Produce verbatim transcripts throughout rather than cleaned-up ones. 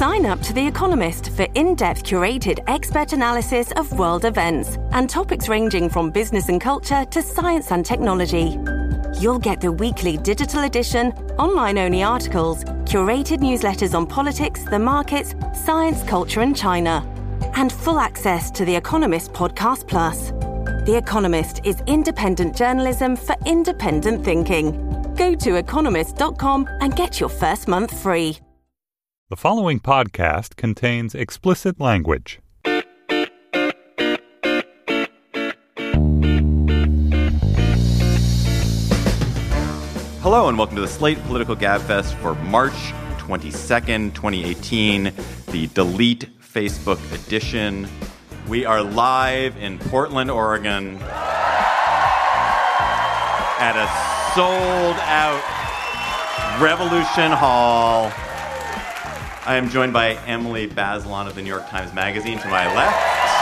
Sign up to The Economist for in-depth curated expert analysis of world events and topics ranging from business and culture to science and technology. You'll get the weekly digital edition, online-only articles, curated newsletters on politics, the markets, science, culture and China, and full access to The Economist Podcast Plus. The Economist is independent journalism for independent thinking. Go to economist dot com and get your first month free. The following podcast contains explicit language. Hello and welcome to the Slate Political Gabfest for March twenty-second, twenty eighteen, the Delete Facebook edition. We are live in Portland, Oregon at a sold-out Revolution Hall. I am joined by Emily Bazelon of the New York Times Magazine to my left.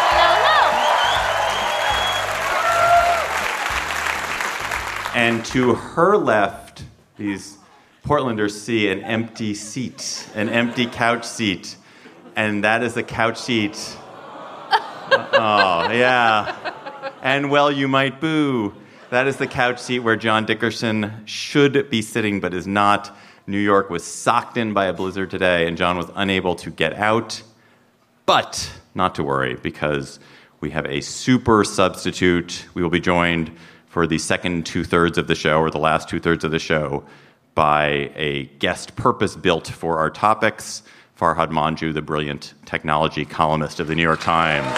Hello. And to her left, these Portlanders see an empty seat, an empty couch seat. And that is the couch seat. Oh, yeah. And well, you might boo. That is the couch seat where John Dickerson should be sitting but is not. New York was socked in by a blizzard today, and John was unable to get out. But not to worry, because we have a super substitute. We will be joined for the second two-thirds of the show, or the last two-thirds of the show, by a guest purpose-built for our topics, Farhad Manjoo, the brilliant technology columnist of the New York Times.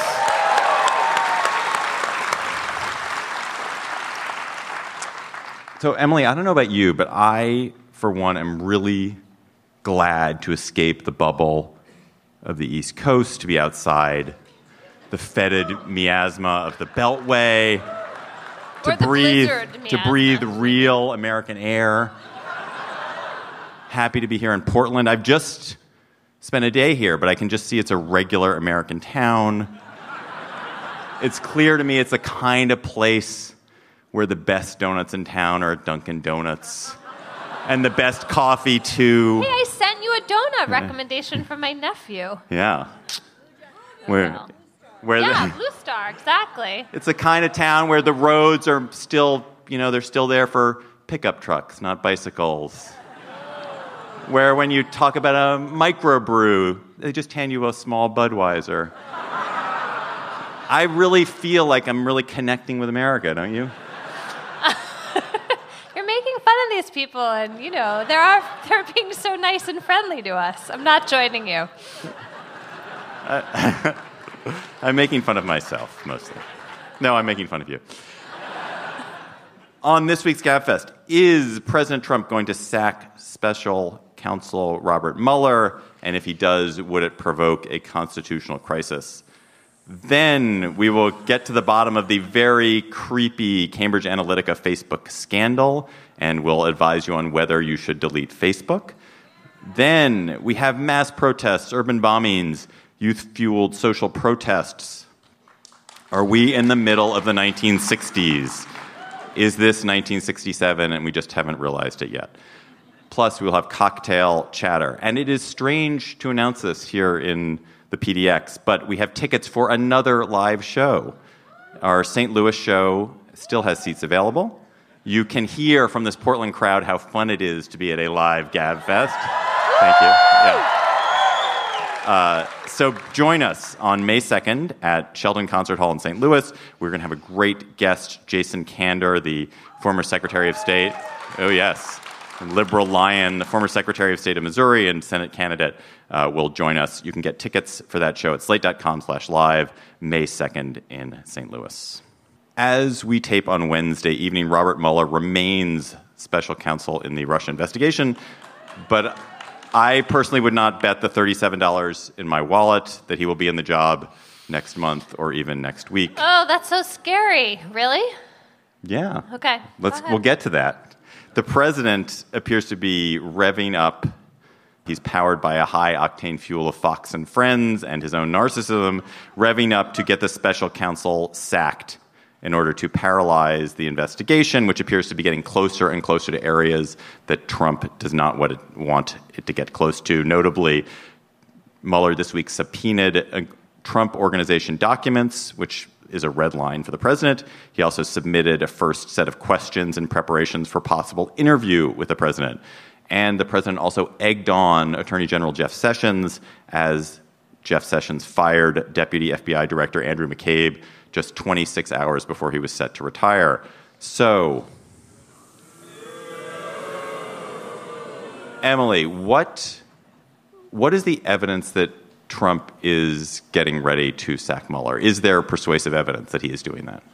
So, Emily, I don't know about you, but I, for one, am really glad to escape the bubble of the East Coast, to be outside the fetid miasma of the Beltway, to breathe, to breathe real American air. Happy to be here in Portland. I've just spent a day here, but I can just see it's a regular American town. It's clear to me it's the kind of place where the best donuts in town are at Dunkin' Donuts. And the best coffee, too. Hey, I sent you a donut recommendation from my nephew. Yeah. Where, where yeah, the, Blue Star, exactly. It's the kind of town where the roads are still, you know, they're still there for pickup trucks, not bicycles. Where when you talk about a microbrew, they just hand you a small Budweiser. I really feel like I'm really connecting with America, don't you? You're making fun of these people, and, you know, they are, they're being so nice and friendly to us. I'm not joining you. Uh, I'm making fun of myself, mostly. No, I'm making fun of you. On this week's Gabfest, is President Trump going to sack special counsel Robert Mueller? And if he does, would it provoke a constitutional crisis? Then we will get to the bottom of the very creepy Cambridge Analytica Facebook scandal, and we'll advise you on whether you should delete Facebook. Then we have mass protests, urban bombings, youth-fueled social protests. Are we in the middle of the nineteen sixties? Is this nineteen sixty-seven and we just haven't realized it yet? Plus, we'll have cocktail chatter. And it is strange to announce this here in the P D X, but we have tickets for another live show. Our Saint Louis show still has seats available. You can hear from this Portland crowd how fun it is to be at a live Gabfest. Thank you. Yeah. Uh, so join us on May second at Sheldon Concert Hall in Saint Louis. We're going to have a great guest, Jason Kander, the former Secretary of State. Oh, yes. Liberal Lion, the former Secretary of State of Missouri and Senate candidate, uh, will join us. You can get tickets for that show at slate.com slash live, May second in Saint Louis. As we tape on Wednesday evening, Robert Mueller remains special counsel in the Russia investigation, but I personally would not bet the thirty-seven dollars in my wallet that he will be in the job next month or even next week. Oh, that's so scary. Really? Yeah. Okay. Let's. We'll get to that. The president appears to be revving up. He's powered by a high-octane fuel of Fox and Friends and his own narcissism, revving up to get the special counsel sacked in order to paralyze the investigation, which appears to be getting closer and closer to areas that Trump does not want it, want it to get close to, notably Mueller this week subpoenaed uh, Trump Organization documents, which is a red line for the president. He also submitted a first set of questions and preparations for possible interview with the president. And the president also egged on Attorney General Jeff Sessions as Jeff Sessions fired Deputy F B I Director Andrew McCabe just twenty-six hours before he was set to retire. So, Emily, what what is the evidence that Trump is getting ready to sack Mueller? Is there persuasive evidence that he is doing that?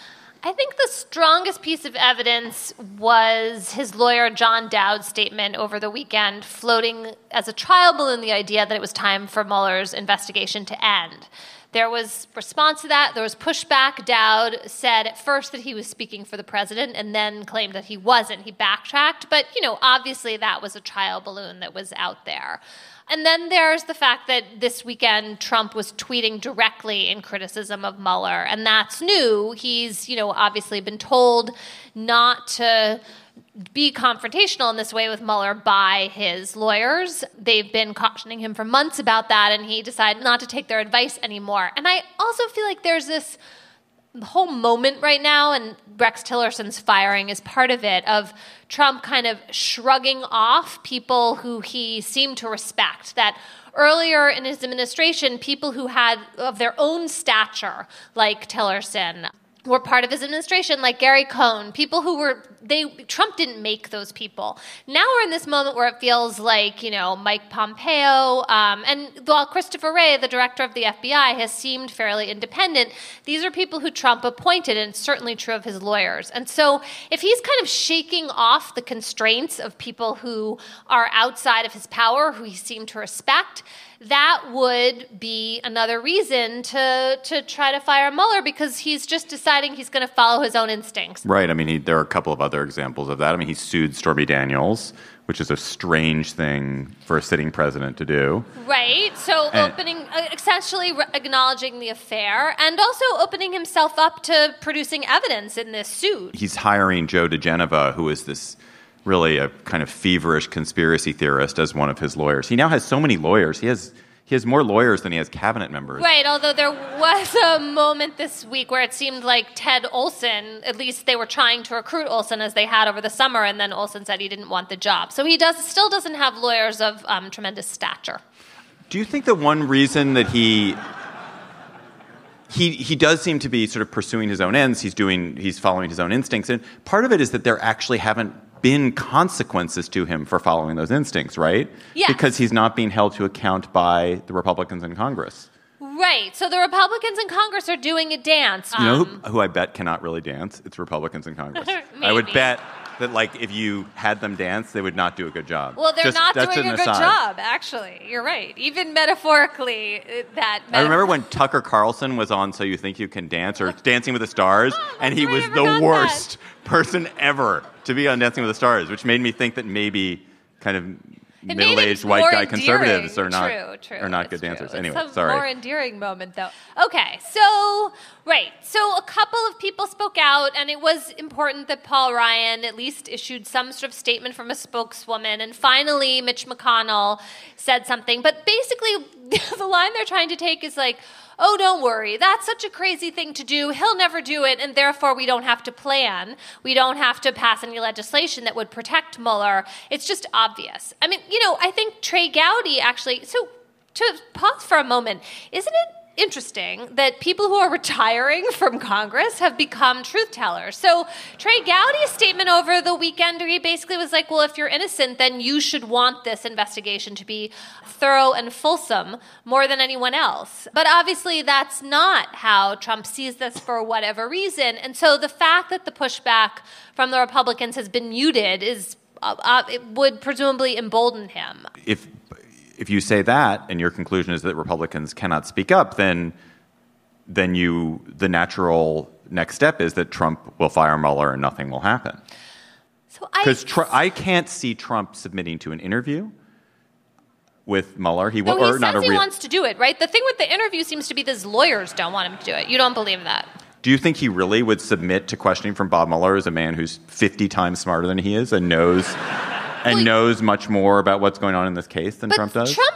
I think the strongest piece of evidence was his lawyer John Dowd's statement over the weekend, floating as a trial balloon the idea that it was time for Mueller's investigation to end. There was response to that. There was pushback. Dowd said at first that he was speaking for the president and then claimed that he wasn't. He backtracked. But, you know, obviously that was a trial balloon that was out there. And then there's the fact that this weekend Trump was tweeting directly in criticism of Mueller, and that's new. He's, you know, obviously been told not to be confrontational in this way with Mueller by his lawyers. They've been cautioning him for months about that, and he decided not to take their advice anymore. And I also feel like there's this whole moment right now, and Rex Tillerson's firing is part of it, of Trump kind of shrugging off people who he seemed to respect. That earlier in his administration, people who had of their own stature, like Tillerson, were part of his administration, like Gary Cohn, people who were, they Trump didn't make those people. Now we're in this moment where it feels like, you know, Mike Pompeo, um, and while Christopher Wray, the director of the F B I, has seemed fairly independent, these are people who Trump appointed, and it's certainly true of his lawyers. And so if he's kind of shaking off the constraints of people who are outside of his power, who he seemed to respect, that would be another reason to to try to fire Mueller, because he's just deciding he's going to follow his own instincts. Right. I mean, he, there are a couple of other examples of that. I mean, he sued Stormy Daniels, which is a strange thing for a sitting president to do. Right. So and, opening, uh, essentially re- acknowledging the affair, and also opening himself up to producing evidence in this suit. He's hiring Joe DeGenova, who is this really a kind of feverish conspiracy theorist, as one of his lawyers. He now has so many lawyers. He has he has more lawyers than he has cabinet members. Right, although there was a moment this week where it seemed like Ted Olson, at least they were trying to recruit Olson as they had over the summer, and then Olson said he didn't want the job. So he does still doesn't have lawyers of um, tremendous stature. Do you think that one reason that he... He he does seem to be sort of pursuing his own ends. He's doing he's following his own instincts, and part of it is that there actually haven't been consequences to him for following those instincts, right? Yes. Because he's not being held to account by the Republicans in Congress. Right. So the Republicans in Congress are doing a dance. You know um, who, who I bet cannot really dance? It's Republicans in Congress. I would Maybe. bet that, like, if you had them dance, they would not do a good job. Well, they're Just- not that's doing an a good aside. job, actually. You're right. Even metaphorically, uh, that... I remember when Tucker Carlson was on So You Think You Can Dance or Dancing with the Stars, and he I was forgot the worst person ever to be on Dancing with the Stars, which made me think that maybe kind of It made middle-aged it white more guy endearing. conservatives are not True, true. are not It's good true. dancers. It's Anyway, a sorry. more endearing moment, though. Okay, so right, so a couple of people spoke out, and it was important that Paul Ryan at least issued some sort of statement from a spokeswoman, and finally Mitch McConnell said something. But basically, the line they're trying to take is like, oh, don't worry, that's such a crazy thing to do. He'll never do it, and therefore we don't have to plan. We don't have to pass any legislation that would protect Mueller. It's just obvious. I mean, you know, I think Trey Gowdy actually, so to pause for a moment, isn't it interesting that people who are retiring from Congress have become truth tellers? So Trey Gowdy's statement over the weekend, he basically was like, well, if you're innocent, then you should want this investigation to be thorough and fulsome more than anyone else. But obviously that's not how Trump sees this for whatever reason. And so the fact that the pushback from the Republicans has been muted is uh, uh, it would presumably embolden him. If if you say that and your conclusion is that Republicans cannot speak up, then then you the natural next step is that Trump will fire Mueller and nothing will happen. So I Because tr- I can't see Trump submitting to an interview with Mueller. He No, will, he or not a says he real. wants to do it, right? The thing with the interview seems to be that his lawyers don't want him to do it. You don't believe that? Do you think he really would submit to questioning from Bob Mueller as a man who's fifty times smarter than he is and knows and Well, knows much more about what's going on in this case than But Trump does? Trump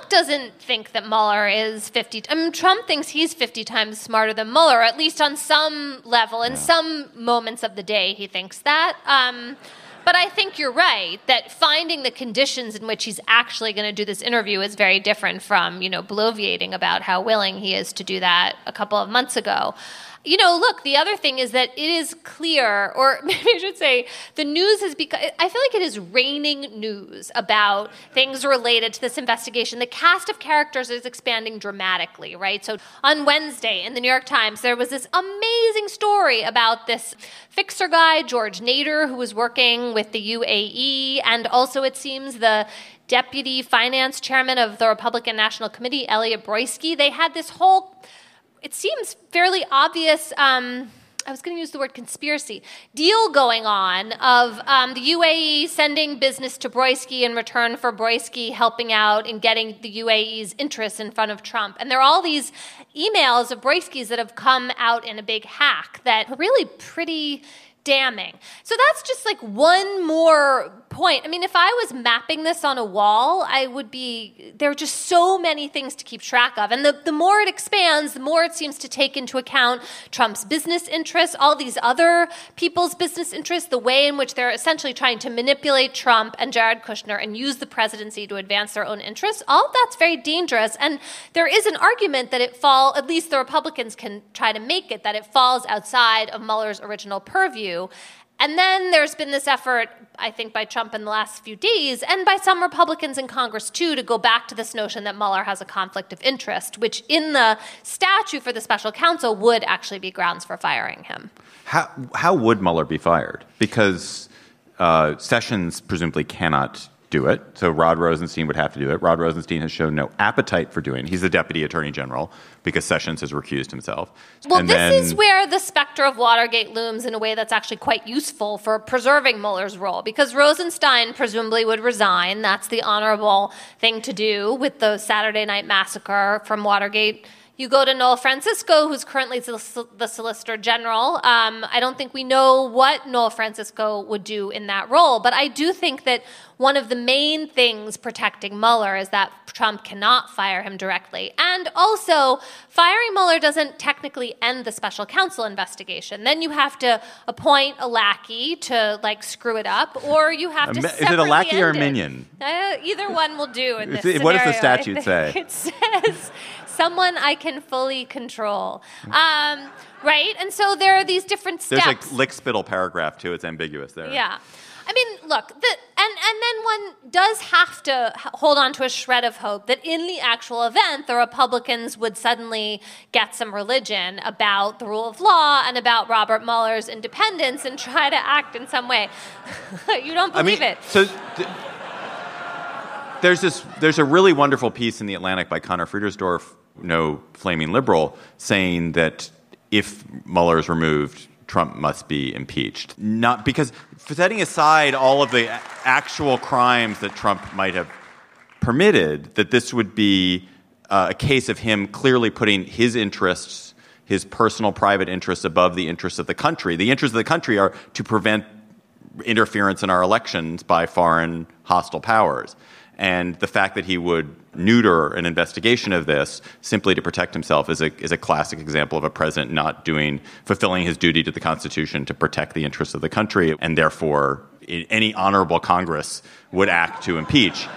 Trump doesn't think that Mueller is fifty. I mean, Trump thinks he's fifty times smarter than Mueller, at least on some level. In yeah. some moments of the day, he thinks that. Um, but I think you're right that finding the conditions in which he's actually going to do this interview is very different from, you know, bloviating about how willing he is to do that a couple of months ago. You know, look, the other thing is that it is clear, or maybe I should say, the news has become, I feel like it is raining news about things related to this investigation. The cast of characters is expanding dramatically, right? So on Wednesday in the New York Times, there was this amazing story about this fixer guy, George Nader, who was working with the U A E, and also it seems the deputy finance chairman of the Republican National Committee, Elliot Broisky. They had this whole... It seems fairly obvious, um, I was going to use the word conspiracy, deal going on of um, the U A E sending business to Broisky in return for Broisky helping out in getting the U A E's interests in front of Trump. And there are all these emails of Broisky's that have come out in a big hack that are really pretty damning. So that's just like one more point. I mean, if I was mapping this on a wall, I would be, there are just so many things to keep track of. And the, the more it expands, the more it seems to take into account Trump's business interests, all these other people's business interests, the way in which they're essentially trying to manipulate Trump and Jared Kushner and use the presidency to advance their own interests. All of that's very dangerous. And there is an argument that it fall, at least the Republicans can try to make it, that it falls outside of Mueller's original purview. And then there's been this effort, I think, by Trump in the last few days, and by some Republicans in Congress, too, to go back to this notion that Mueller has a conflict of interest, which in the statute for the special counsel would actually be grounds for firing him. How, how would Mueller be fired? Because uh, Sessions presumably cannot do it, so Rod Rosenstein would have to do it. Rod Rosenstein has shown no appetite for doing it. He's the deputy attorney general because Sessions has recused himself. Well, and this then, is where the specter of Watergate looms in a way that's actually quite useful for preserving Mueller's role, because Rosenstein presumably would resign. That's the honorable thing to do with the Saturday Night Massacre from Watergate. You go to Noel Francisco, who's currently the Solicitor General. Um, I don't think we know what Noel Francisco would do in that role, but I do think that one of the main things protecting Mueller is that Trump cannot fire him directly. And also, firing Mueller doesn't technically end the special counsel investigation. Then you have to appoint a lackey to, like, screw it up, or you have to separately Is it a lackey or a end minion? Uh, either one will do in this What scenario. does the statute say? It says... someone I can fully control. Um, right? And so there are these different steps. There's a lick-spittle paragraph, too. It's ambiguous there. Yeah. I mean, look, the, and, and then one does have to hold on to a shred of hope that in the actual event, the Republicans would suddenly get some religion about the rule of law and about Robert Mueller's independence and try to act in some way. You don't believe I mean, it. So... Th- There's this. There's a really wonderful piece in The Atlantic by Connor Friedersdorf, no flaming liberal, saying that if Mueller is removed, Trump must be impeached. Not because, setting aside all of the actual crimes that Trump might have permitted, that this would be uh, a case of him clearly putting his interests, his personal private interests, above the interests of the country. The interests of the country are to prevent interference in our elections by foreign hostile powers. And the fact that he would neuter an investigation of this simply to protect himself is a is a classic example of a president not doing, fulfilling his duty to the Constitution to protect the interests of the country, and therefore any honorable Congress would act to impeach.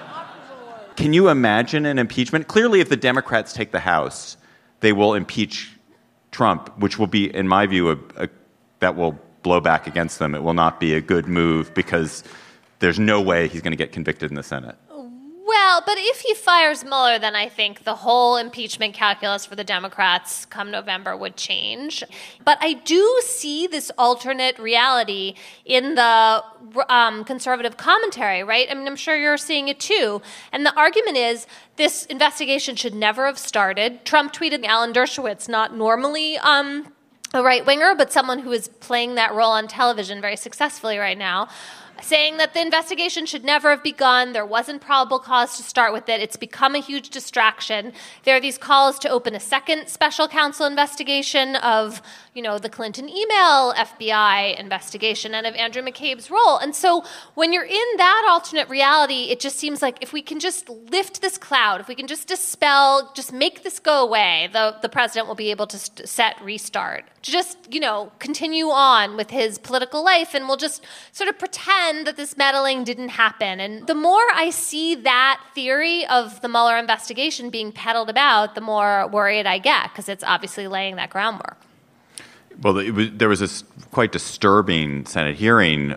Can you imagine an impeachment? Clearly, if the Democrats take the House, they will impeach Trump, which will be, in my view, a, a, that will blow back against them. It will not be a good move because there's no way he's going to get convicted in the Senate. Well, but if he fires Mueller, then I think the whole impeachment calculus for the Democrats come November would change. But I do see this alternate reality in the um, conservative commentary, right? I mean, I'm sure you're seeing it too. And the argument is this investigation should never have started. Trump tweeted Alan Dershowitz, not normally um, a right-winger, but someone who is playing that role on television very successfully right now. saying that the investigation should never have begun. There wasn't probable cause to start with it. It's become a huge distraction. There are these calls to open a second special counsel investigation of, you know, the Clinton email F B I investigation and of Andrew McCabe's role. And so when you're in that alternate reality, it just seems like if we can just lift this cloud, if we can just dispel, just make this go away, the, the president will be able to st- set restart. To just, you know, continue on with his political life, and we'll just sort of pretend that this meddling didn't happen. And the more I see that theory of the Mueller investigation being peddled about, the more worried I get, because it's obviously laying that groundwork. Well, it was, there was this quite disturbing Senate hearing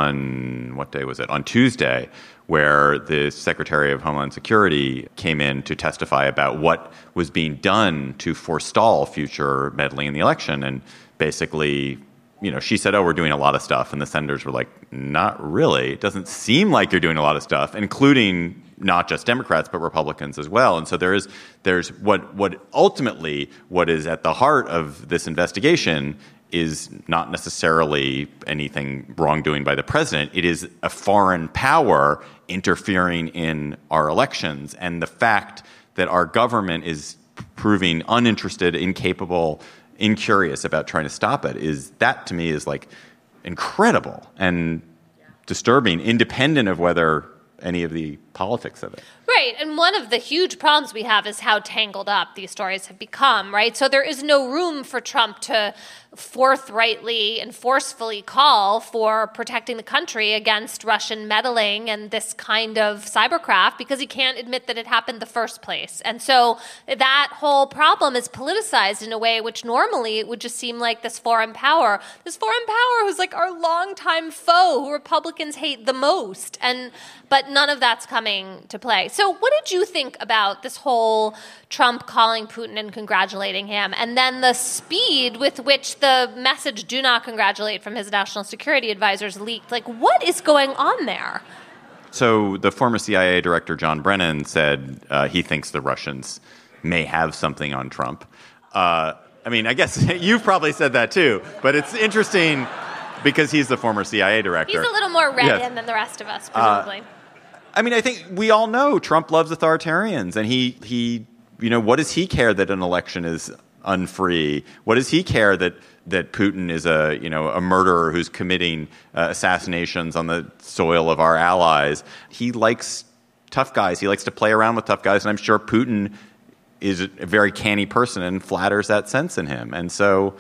on, what day was it? On Tuesday, where the Secretary of Homeland Security came in to testify about what was being done to forestall future meddling in the election. And basically, you know, she said, oh, we're doing a lot of stuff. And the senators were like, not really. It doesn't seem like you're doing a lot of stuff, including not just Democrats, but Republicans as well. And so there is, there's what, what ultimately what is at the heart of this investigation is not necessarily anything wrongdoing by the president. It is a foreign power interfering in our elections. And the fact that our government is proving uninterested, incapable, incurious about trying to stop it is, that to me is like incredible and disturbing, independent of whether any of the politics of it. Right. And one of the huge problems we have is how tangled up these stories have become, right? So there is no room for Trump to forthrightly and forcefully call for protecting the country against Russian meddling and this kind of cybercraft, because he can't admit that it happened in the first place. And so that whole problem is politicized in a way which normally it would just seem like this foreign power, this foreign power who's like our longtime foe, who Republicans hate the most. And but none of that's coming to play. So what did you think about this whole Trump calling Putin and congratulating him, and then the speed with which the message "do not congratulate" from his national security advisors leaked? Like, what is going on there? So the former C I A director, John Brennan, said uh, he thinks the Russians may have something on Trump. Uh, I mean, I guess you've probably said that too, but it's interesting because he's the former C I A director. He's a little more read yes. in than the rest of us, presumably. Uh, I mean, I think we all know Trump loves authoritarians, and he, he, you know, what does he care that an election is unfree? What does he care that that Putin is a, you know, a murderer who's committing uh, assassinations on the soil of our allies? He likes tough guys. He likes to play around with tough guys, and I'm sure Putin is a very canny person and flatters that sense in him. And so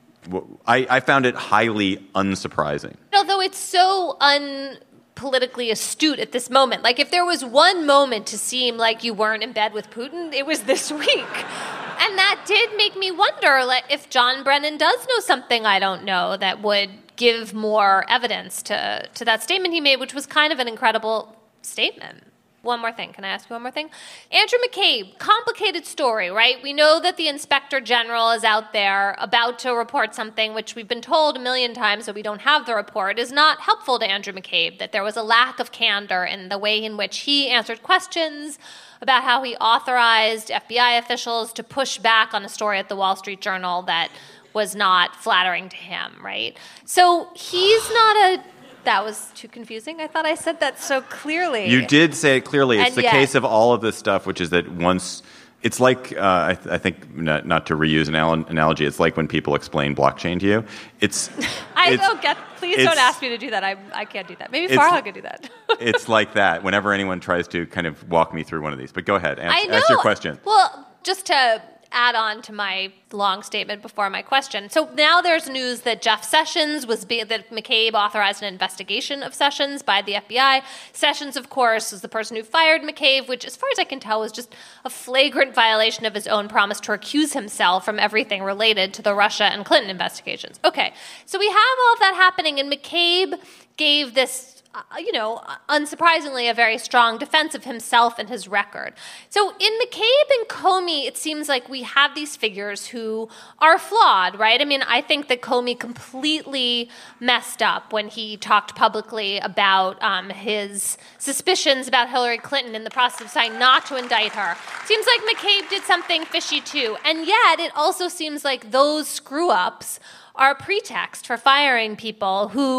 I, I found it highly unsurprising. Although it's so un... politically astute at this moment. Like, if there was one moment to seem like you weren't in bed with Putin, it was this week. And that did make me wonder, like, if John Brennan does know something I don't know that would give more evidence to, to that statement he made, which was kind of an incredible statement. One more thing. Can I ask you one more thing? Andrew McCabe, complicated story, right? We know that the Inspector General is out there about to report something which we've been told a million times that we don't have the report is not helpful to Andrew McCabe, that there was a lack of candor in the way in which he answered questions about how he authorized F B I officials to push back on a story at the Wall Street Journal that was not flattering to him, right? So he's not a... That was too confusing. I thought I said that so clearly. You did say it clearly. It's and the yet, case of all of this stuff, which is that once it's like, uh, I, th- I think, not, not to reuse an al- analogy, it's like when people explain blockchain to you. It's. I it's, don't get. Please don't ask me to do that. I I can't do that. Maybe Farha could do that. It's like that. Whenever anyone tries to kind of walk me through one of these, but go ahead. Ask, I know. ask your question. Well, just to add on to my long statement before my question. So now there's news that Jeff Sessions was be- that McCabe authorized an investigation of Sessions by the F B I. Sessions, of course, is the person who fired McCabe, which, as far as I can tell, was just a flagrant violation of his own promise to recuse himself from everything related to the Russia and Clinton investigations. Okay, so we have all of that happening, and McCabe gave this, Uh, you know, unsurprisingly, a very strong defense of himself and his record. So in McCabe and Comey, it seems like we have these figures who are flawed, right? I mean, I think that Comey completely messed up when he talked publicly about um, his suspicions about Hillary Clinton in the process of deciding not to indict her. Seems like McCabe did something fishy too. And yet it also seems like those screw-ups are a pretext for firing people who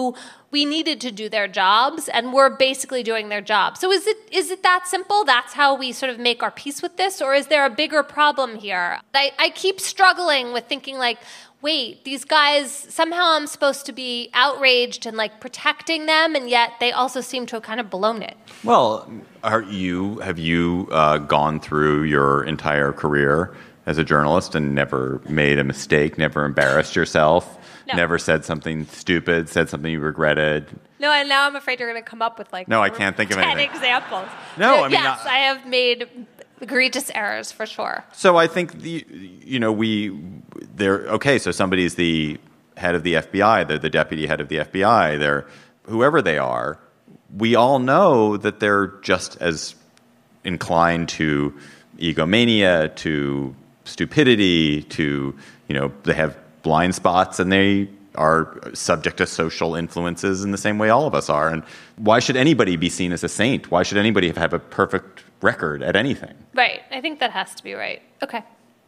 we needed to do their jobs, and we're basically doing their job. So is it is it that simple? That's how we sort of make our peace with this? Or is there a bigger problem here? I, I keep struggling with thinking like, wait, these guys, somehow I'm supposed to be outraged and like protecting them, and yet they also seem to have kind of blown it. Well, are you have you uh, gone through your entire career as a journalist and never made a mistake, never embarrassed yourself? No. Never said something stupid, said something you regretted? No, and now I'm afraid you're going to come up with like no, I can't think of ten anything. examples. No, I mean, yes, I, I have made egregious errors for sure. So I think the you know we they're okay. So somebody's the head of the F B I, they're the deputy head of the F B I, they're whoever they are. We all know that they're just as inclined to egomania, to stupidity, to you know they have blind spots, and they are subject to social influences in the same way all of us are. And why should anybody be seen as a saint? Why should anybody have a perfect record at anything? Right. I think that has to be right. Okay.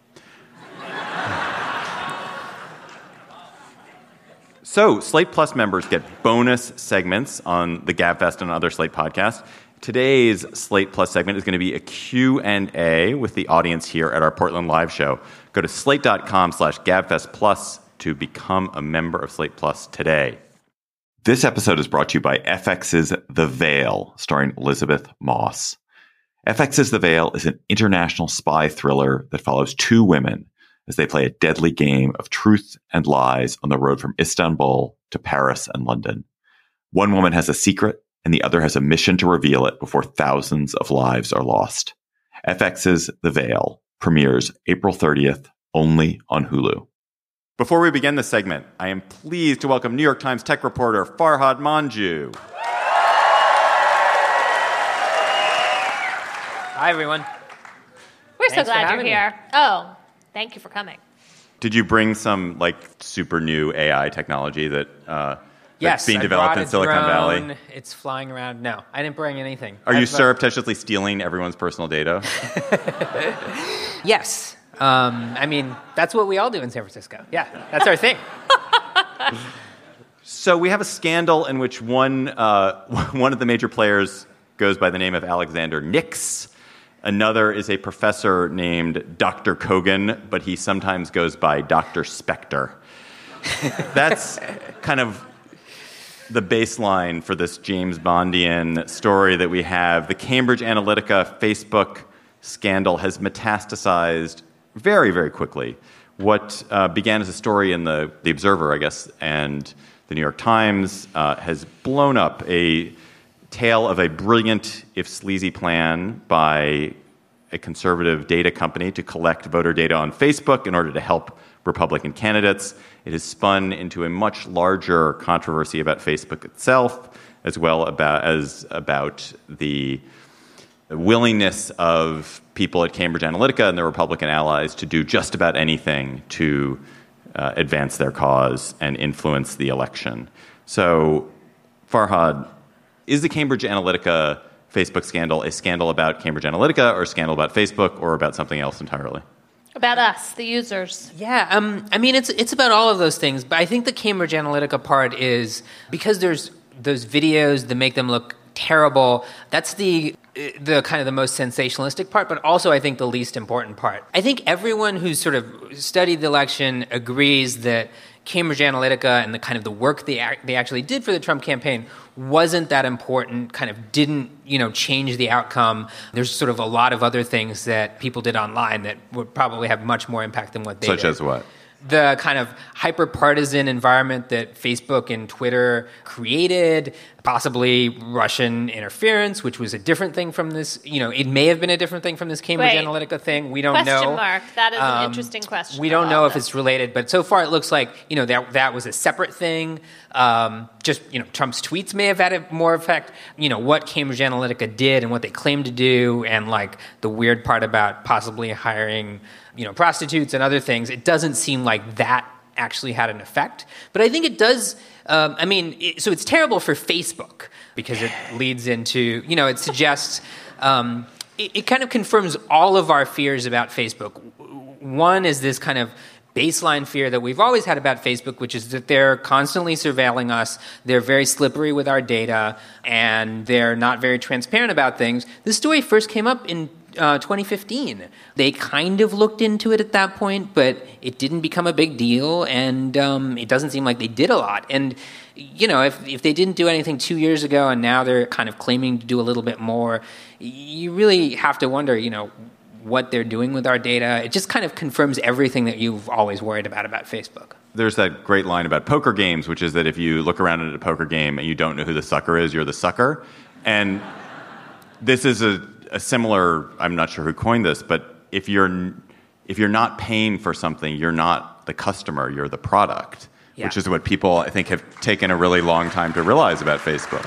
So Slate Plus members get bonus segments on the GabFest and other Slate podcasts. Today's Slate Plus segment is going to be a Q and A with the audience here at our Portland live show. Go to slate.com slash GabFest Plus to become a member of Slate Plus today. This episode is brought to you by F X's The Veil, starring Elizabeth Moss. F X's The Veil is an international spy thriller that follows two women as they play a deadly game of truth and lies on the road from Istanbul to Paris and London. One woman has a secret, and the other has a mission to reveal it before thousands of lives are lost. F X's The Veil premieres April thirtieth, only on Hulu. Before we begin this segment, I am pleased to welcome New York Times tech reporter Farhad Manjoo. Hi, everyone. We're Thanks so glad you're here. Me. Oh, thank you for coming. Did you bring some like super new A I technology that uh, yes, that's being I developed in Silicon drone. Valley? It's flying around. No, I didn't bring anything. Are I've, you surreptitiously stealing everyone's personal data? Yes. Um, I mean, that's what we all do in San Francisco. Yeah, that's our thing. So we have a scandal in which one uh, one of the major players goes by the name of Alexander Nix. Another is a professor named Doctor Kogan, but he sometimes goes by Doctor Spector. That's kind of the baseline for this James Bondian story that we have. The Cambridge Analytica Facebook scandal has metastasized very, very quickly. What uh, began as a story in the, the Observer, I guess, and the New York Times uh, has blown up. A tale of a brilliant, if sleazy, plan by a conservative data company to collect voter data on Facebook in order to help Republican candidates. It has spun into a much larger controversy about Facebook itself, as well about, as about the willingness of people at Cambridge Analytica and their Republican allies to do just about anything to uh, advance their cause and influence the election. So, Farhad, is the Cambridge Analytica Facebook scandal a scandal about Cambridge Analytica or a scandal about Facebook or about something else entirely? About us, the users. Yeah, um, I mean, it's it's about all of those things. But I think the Cambridge Analytica part is because there's those videos that make them look terrible. That's the the kind of the most sensationalistic part, but also I think the least important part. I think everyone who's sort of studied the election agrees that Cambridge Analytica and the kind of the work they ac- they actually did for the Trump campaign wasn't that important, kind of didn't, you know, change the outcome. There's sort of a lot of other things that people did online that would probably have much more impact than what they Such did. Such as what? The kind of hyper-partisan environment that Facebook and Twitter created, possibly Russian interference, which was a different thing from this, you know, it may have been a different thing from this Cambridge right. Analytica thing. We don't question know. Question mark. That is um, an interesting question. We don't know if this. it's related, but so far it looks like, you know, that that was a separate thing. Um, just, you know, Trump's tweets may have had a more effect. You know, what Cambridge Analytica did and what they claimed to do, and like the weird part about possibly hiring, you know, prostitutes and other things, it doesn't seem like that actually had an effect. But I think it does, um, I mean, it, so it's terrible for Facebook because it leads into, you know, it suggests, um, it, it kind of confirms all of our fears about Facebook. One is this kind of baseline fear that we've always had about Facebook, which is that they're constantly surveilling us, they're very slippery with our data, and they're not very transparent about things. This story first came up in uh, twenty fifteen. They kind of looked into it at that point, but it didn't become a big deal, and um, it doesn't seem like they did a lot. And, you know, if, if they didn't do anything two years ago and now they're kind of claiming to do a little bit more, you really have to wonder, you know, what they're doing with our data. It just kind of confirms everything that you've always worried about about Facebook. There's that great line about poker games, which is that if you look around at a poker game and you don't know who the sucker is, you're the sucker. And this is a, a similar, I'm not sure who coined this, but if you're if you're not paying for something, you're not the customer, you're the product, yeah. Which is what people, I think, have taken a really long time to realize about Facebook.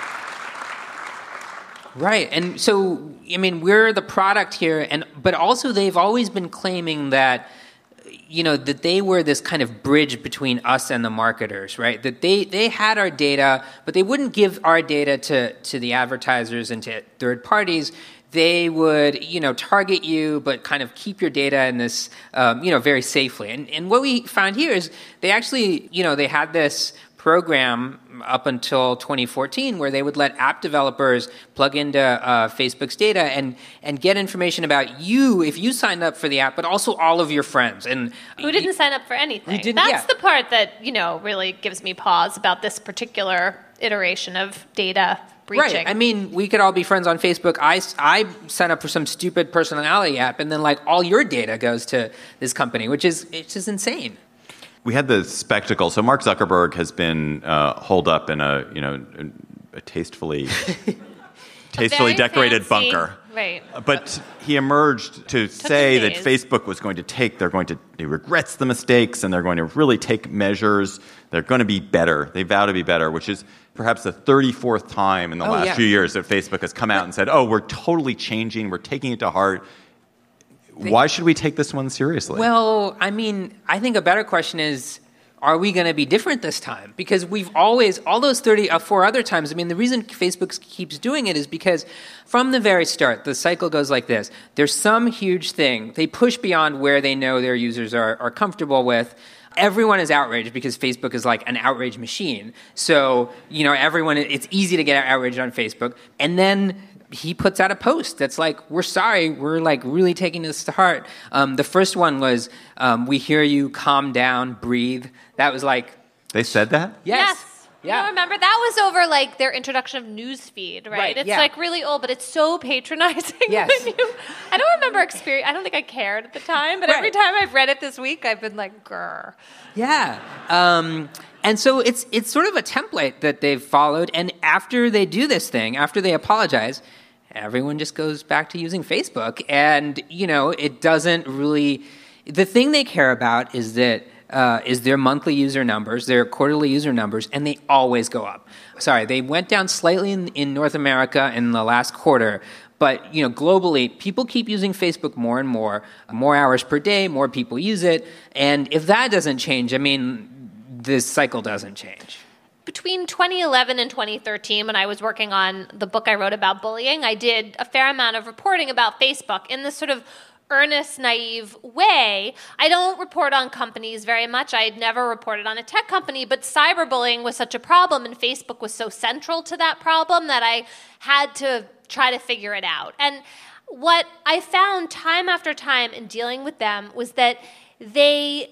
Right. And so, I mean, we're the product here, and but also they've always been claiming that, you know, that they were this kind of bridge between us and the marketers, right? That they, they had our data, but they wouldn't give our data to, to the advertisers and to third parties. They would, you know, target you, but kind of keep your data in this, um, you know, very safely. And, and what we found here is they actually, you know, they had this program up until twenty fourteen where they would let app developers plug into uh, Facebook's data and and get information about you if you signed up for the app, but also all of your friends. And who didn't you, sign up for anything. That's yeah. the part that, you know, really gives me pause about this particular iteration of data breaching. Right. I mean, we could all be friends on Facebook. I, I sign up for some stupid personality app, and then like all your data goes to this company, which is it's just insane. We had the spectacle. So Mark Zuckerberg has been uh, holed up in a, you know, a tastefully, tastefully decorated fancy, bunker. Right. But he emerged to Took say that Facebook was going to take, they're going to, he regrets the mistakes, and they're going to really take measures. They're going to be better. They vow to be better, which is perhaps the thirty-fourth time in the oh, last yeah. few years that Facebook has come out and said, oh, we're totally changing. We're taking it to heart. Why should we take this one seriously? Well, I mean, I think a better question is, are we going to be different this time? Because we've always, all those thirty-four other times, I mean, the reason Facebook keeps doing it is because from the very start, the cycle goes like this. There's some huge thing. They push beyond where they know their users are, are comfortable with. Everyone is outraged because Facebook is like an outrage machine. So, you know, everyone, it's easy to get outraged on Facebook. And then he puts out a post that's like, we're sorry, we're like really taking this to heart. Um, the first one was, um, we hear you, calm down, breathe. That was like... They said that? Yes. yes. Yeah. You remember that was over like their introduction of Newsfeed, right? Right, it's yeah. like really old, but it's so patronizing. Yes. When you, I don't remember experience. I don't think I cared at the time, but right. every time I've read it this week, I've been like, grr. Yeah. Um, and so it's it's sort of a template that they've followed. And after they do this thing, after they apologize, everyone just goes back to using Facebook. And, you know, it doesn't really... The thing they care about is that uh, is their monthly user numbers, their quarterly user numbers, and they always go up. Sorry, they went down slightly in, in North America in the last quarter, but you know, globally, people keep using Facebook more and more, more hours per day, more people use it, and if that doesn't change, I mean, this cycle doesn't change. Between twenty eleven and twenty thirteen, when I was working on the book I wrote about bullying, I did a fair amount of reporting about Facebook in this sort of earnest, naive way. I don't report on companies very much. I had never reported on a tech company, but cyberbullying was such a problem, and Facebook was so central to that problem that I had to try to figure it out. And what I found time after time in dealing with them was that they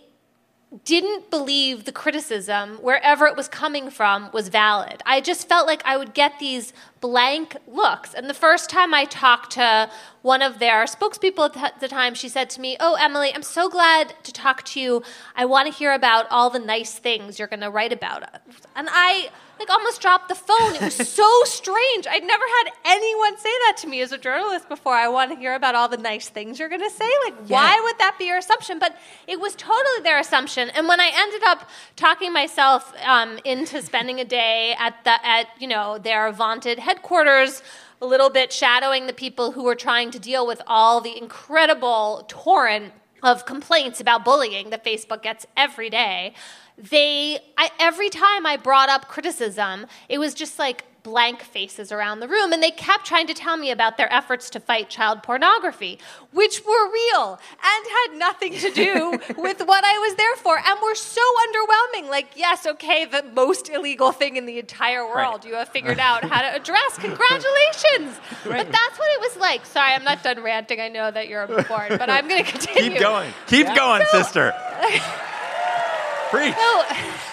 didn't believe the criticism, wherever it was coming from, was valid. I just felt like I would get these blank looks. And the first time I talked to one of their spokespeople at the time, she said to me, oh, Emily, I'm so glad to talk to you. I want to hear about all the nice things you're going to write about us. And I like almost dropped the phone. It was so strange. I'd never had anyone say that to me as a journalist before. I want to hear about all the nice things you're going to say. Like, yeah. Why would that be your assumption? But it was totally their assumption. And when I ended up talking myself um, into spending a day at the at you know their vaunted headquarters, a little bit shadowing the people who were trying to deal with all the incredible torrent of complaints about bullying that Facebook gets every day, they I, every time I brought up criticism, it was just like blank faces around the room, and they kept trying to tell me about their efforts to fight child pornography, which were real and had nothing to do with what I was there for, and were so underwhelming. Like, yes, okay, the most illegal thing in the entire world Right. you have figured out how to address. Congratulations. Right. But that's what it was like. Sorry, I'm not done ranting. I know that you're bored, but I'm going to continue. Keep going. Keep yeah. going, so, sister. Preach. So,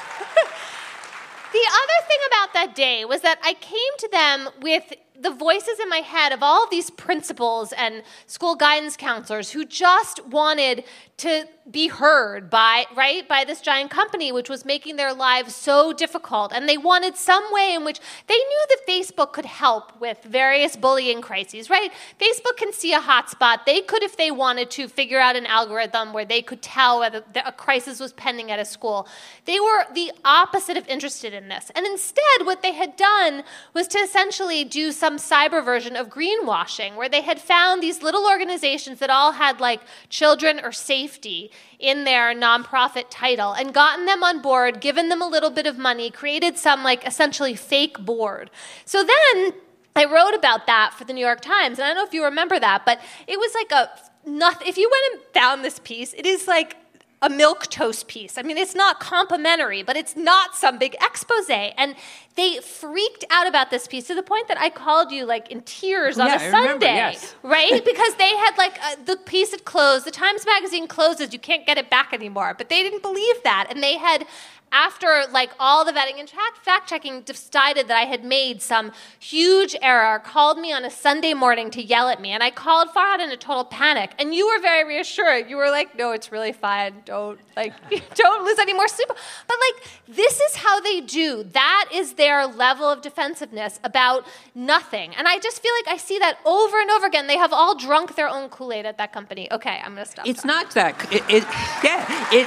the other thing about that day was that I came to them with the voices in my head of all of these principals and school guidance counselors who just wanted to be heard by, right, by this giant company, which was making their lives so difficult. And they wanted some way in which they knew that Facebook could help with various bullying crises, right? Facebook can see a hotspot. They could, if they wanted to, figure out an algorithm where they could tell whether a crisis was pending at a school. They were the opposite of interested in this. And instead, what they had done was to essentially do some cyber version of greenwashing, where they had found these little organizations that all had like children or safety in their nonprofit title and gotten them on board, given them a little bit of money, created some like essentially fake board. So then I wrote about that for the New York Times, and I don't know if you remember that, but it was like a nothing. If you went and found this piece, it is like a milquetoast piece. I mean, it's not complimentary, but it's not some big expose. And they freaked out about this piece to the point that I called you like in tears on yeah, a I Sunday, remember, yes. right? Because they had like uh, the piece had closed. The Times Magazine closes. You can't get it back anymore. But they didn't believe that. And they had, after like all the vetting and fact-checking, decided that I had made some huge error, called me on a Sunday morning to yell at me. And I called Farhad in a total panic. And you were very reassuring. You were like, no, it's really fine. Don't, like, don't lose any more sleep. But like, this is how they do. That is their level of defensiveness about nothing. And I just feel like I see that over and over again. They have all drunk their own Kool-Aid at that company. Okay, I'm going to stop. It's talking. not that. It, it, yeah, it...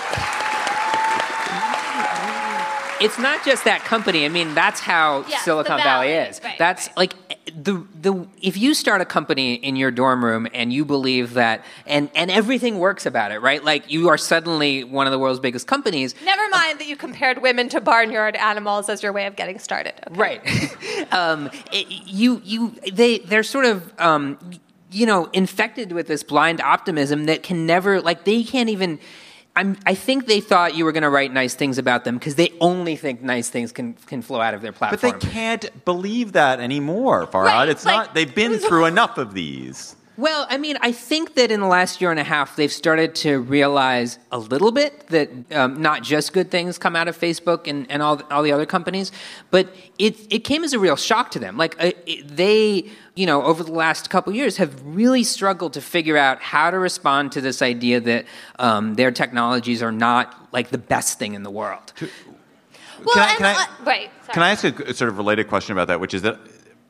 It's not just that company. I mean, that's how yes, Silicon Valley. Valley is. Right, that's right. like the the if you start a company in your dorm room and you believe that and and everything works about it, right? Like you are suddenly one of the world's biggest companies. Never mind that you compared women to barnyard animals as your way of getting started. Okay. Right. um, it, you you they they're sort of um, you know infected with this blind optimism that can never like they can't even. I'm, I think they thought you were going to write nice things about them because they only think nice things can can flow out of their platform. But they can't believe that anymore, Farhad. Right, it's like, not. They've been through enough of these. Well, I mean, I think that in the last year and a half, they've started to realize a little bit that um, not just good things come out of Facebook and, and all, all the other companies, but it it came as a real shock to them. Like, uh, it, they, you know, over the last couple of years have really struggled to figure out how to respond to this idea that um, their technologies are not, like, the best thing in the world. Well, can I, and, can I, uh, right. Sorry. Can I ask a sort of related question about that, which is that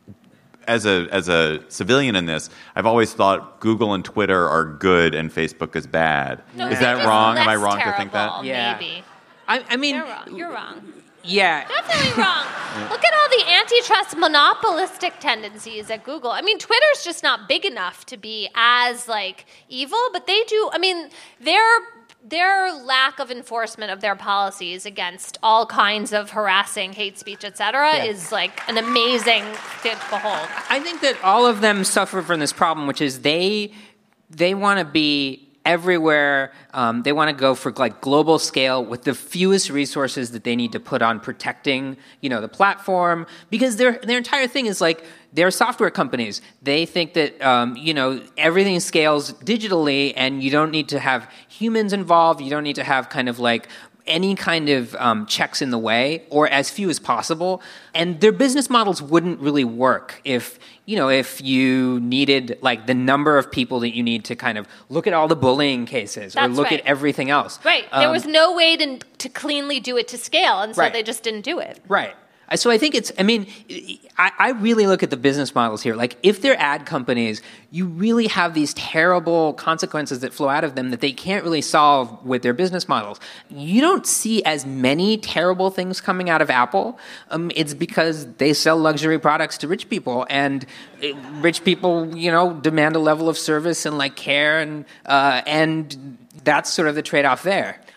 as a as a civilian in this, I've always thought Google and Twitter are good and Facebook is bad. No, is they're that just wrong? Am I less wrong to think terrible, that? Yeah. Maybe. I, I mean, You're wrong. You're wrong. Yeah. Definitely wrong. Look at all the antitrust monopolistic tendencies at Google. I mean, Twitter's just not big enough to be as, like, evil, but they do, I mean, their their lack of enforcement of their policies against all kinds of harassing, hate speech, et cetera, Yeah. is, like, an amazing thing to behold. I think that all of them suffer from this problem, which is they they want to be everywhere. Um, they want to go for like global scale with the fewest resources that they need to put on protecting, you know, the platform, because their their entire thing is like they're software companies. They think that um, you know everything scales digitally, and you don't need to have humans involved. You don't need to have kind of like any kind of um, checks in the way, or as few as possible. And their business models wouldn't really work if, you know, if you needed like the number of people that you need to kind of look at all the bullying cases or That's look right. at everything else. Right. Um, there was no way to, to cleanly do it to scale, and so Right. they just didn't do it. Right. So I think it's, I mean, I, I really look at the business models here. Like, if they're ad companies, you really have these terrible consequences that flow out of them that they can't really solve with their business models. You don't see as many terrible things coming out of Apple. Um, it's because they sell luxury products to rich people, and uh, rich people, you know, demand a level of service and like care, and uh, and that's sort of the trade-off there.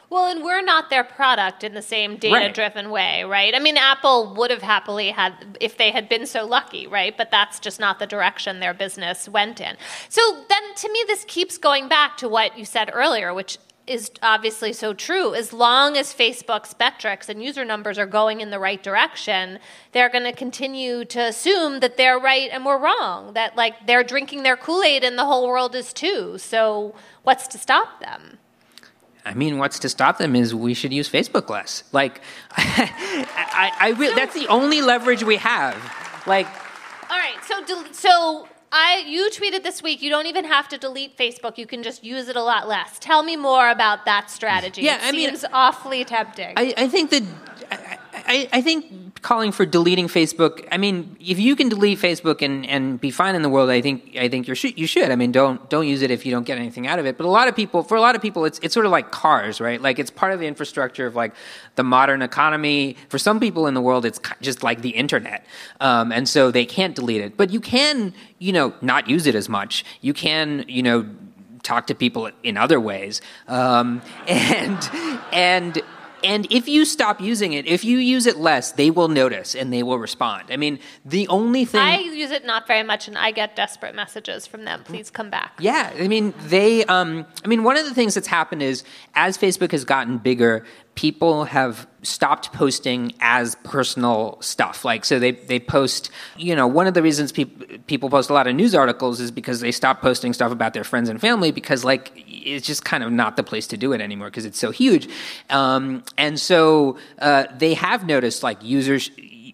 Well, and we're not their product in the same data-driven right. way, right? I mean, Apple would have happily had, if they had been so lucky, right? But that's just not the direction their business went in. So then, to me, this keeps going back to what you said earlier, which is obviously so true. As long as Facebook's metrics and user numbers are going in the right direction, they're going to continue to assume that they're right and we're wrong, that, like, they're drinking their Kool-Aid and the whole world is too. So what's to stop them? I mean, what's to stop them is we should use Facebook less. Like, I, I, I really, that's the only leverage we have. Like, all right. So, del- so I, you tweeted this week. You don't even have to delete Facebook. You can just use it a lot less. Tell me more about that strategy. Yeah, it I seems mean, awfully tempting. I, I think that. I, I, I think calling for deleting Facebook. I mean, if you can delete Facebook and, and be fine in the world, I think I think you should. You should. I mean, don't don't use it if you don't get anything out of it. But a lot of people, for a lot of people, it's it's sort of like cars, right? Like it's part of the infrastructure of like the modern economy. For some people in the world, it's just like the internet, um, and so they can't delete it. But you can, you know, not use it as much. You can, you know, talk to people in other ways, um, and and. And if you stop using it, if you use it less, they will notice and they will respond. I mean, the only thing... I use it not very much, and I get desperate messages from them. Please come back. Yeah, I mean, they... Um, I mean, one of the things that's happened is, as Facebook has gotten bigger, people have stopped posting as personal stuff. Like, so they, they post, you know, one of the reasons people people post a lot of news articles is because they stop posting stuff about their friends and family because, like, it's just kind of not the place to do it anymore because it's so huge. Um, and so uh, they have noticed, like, users...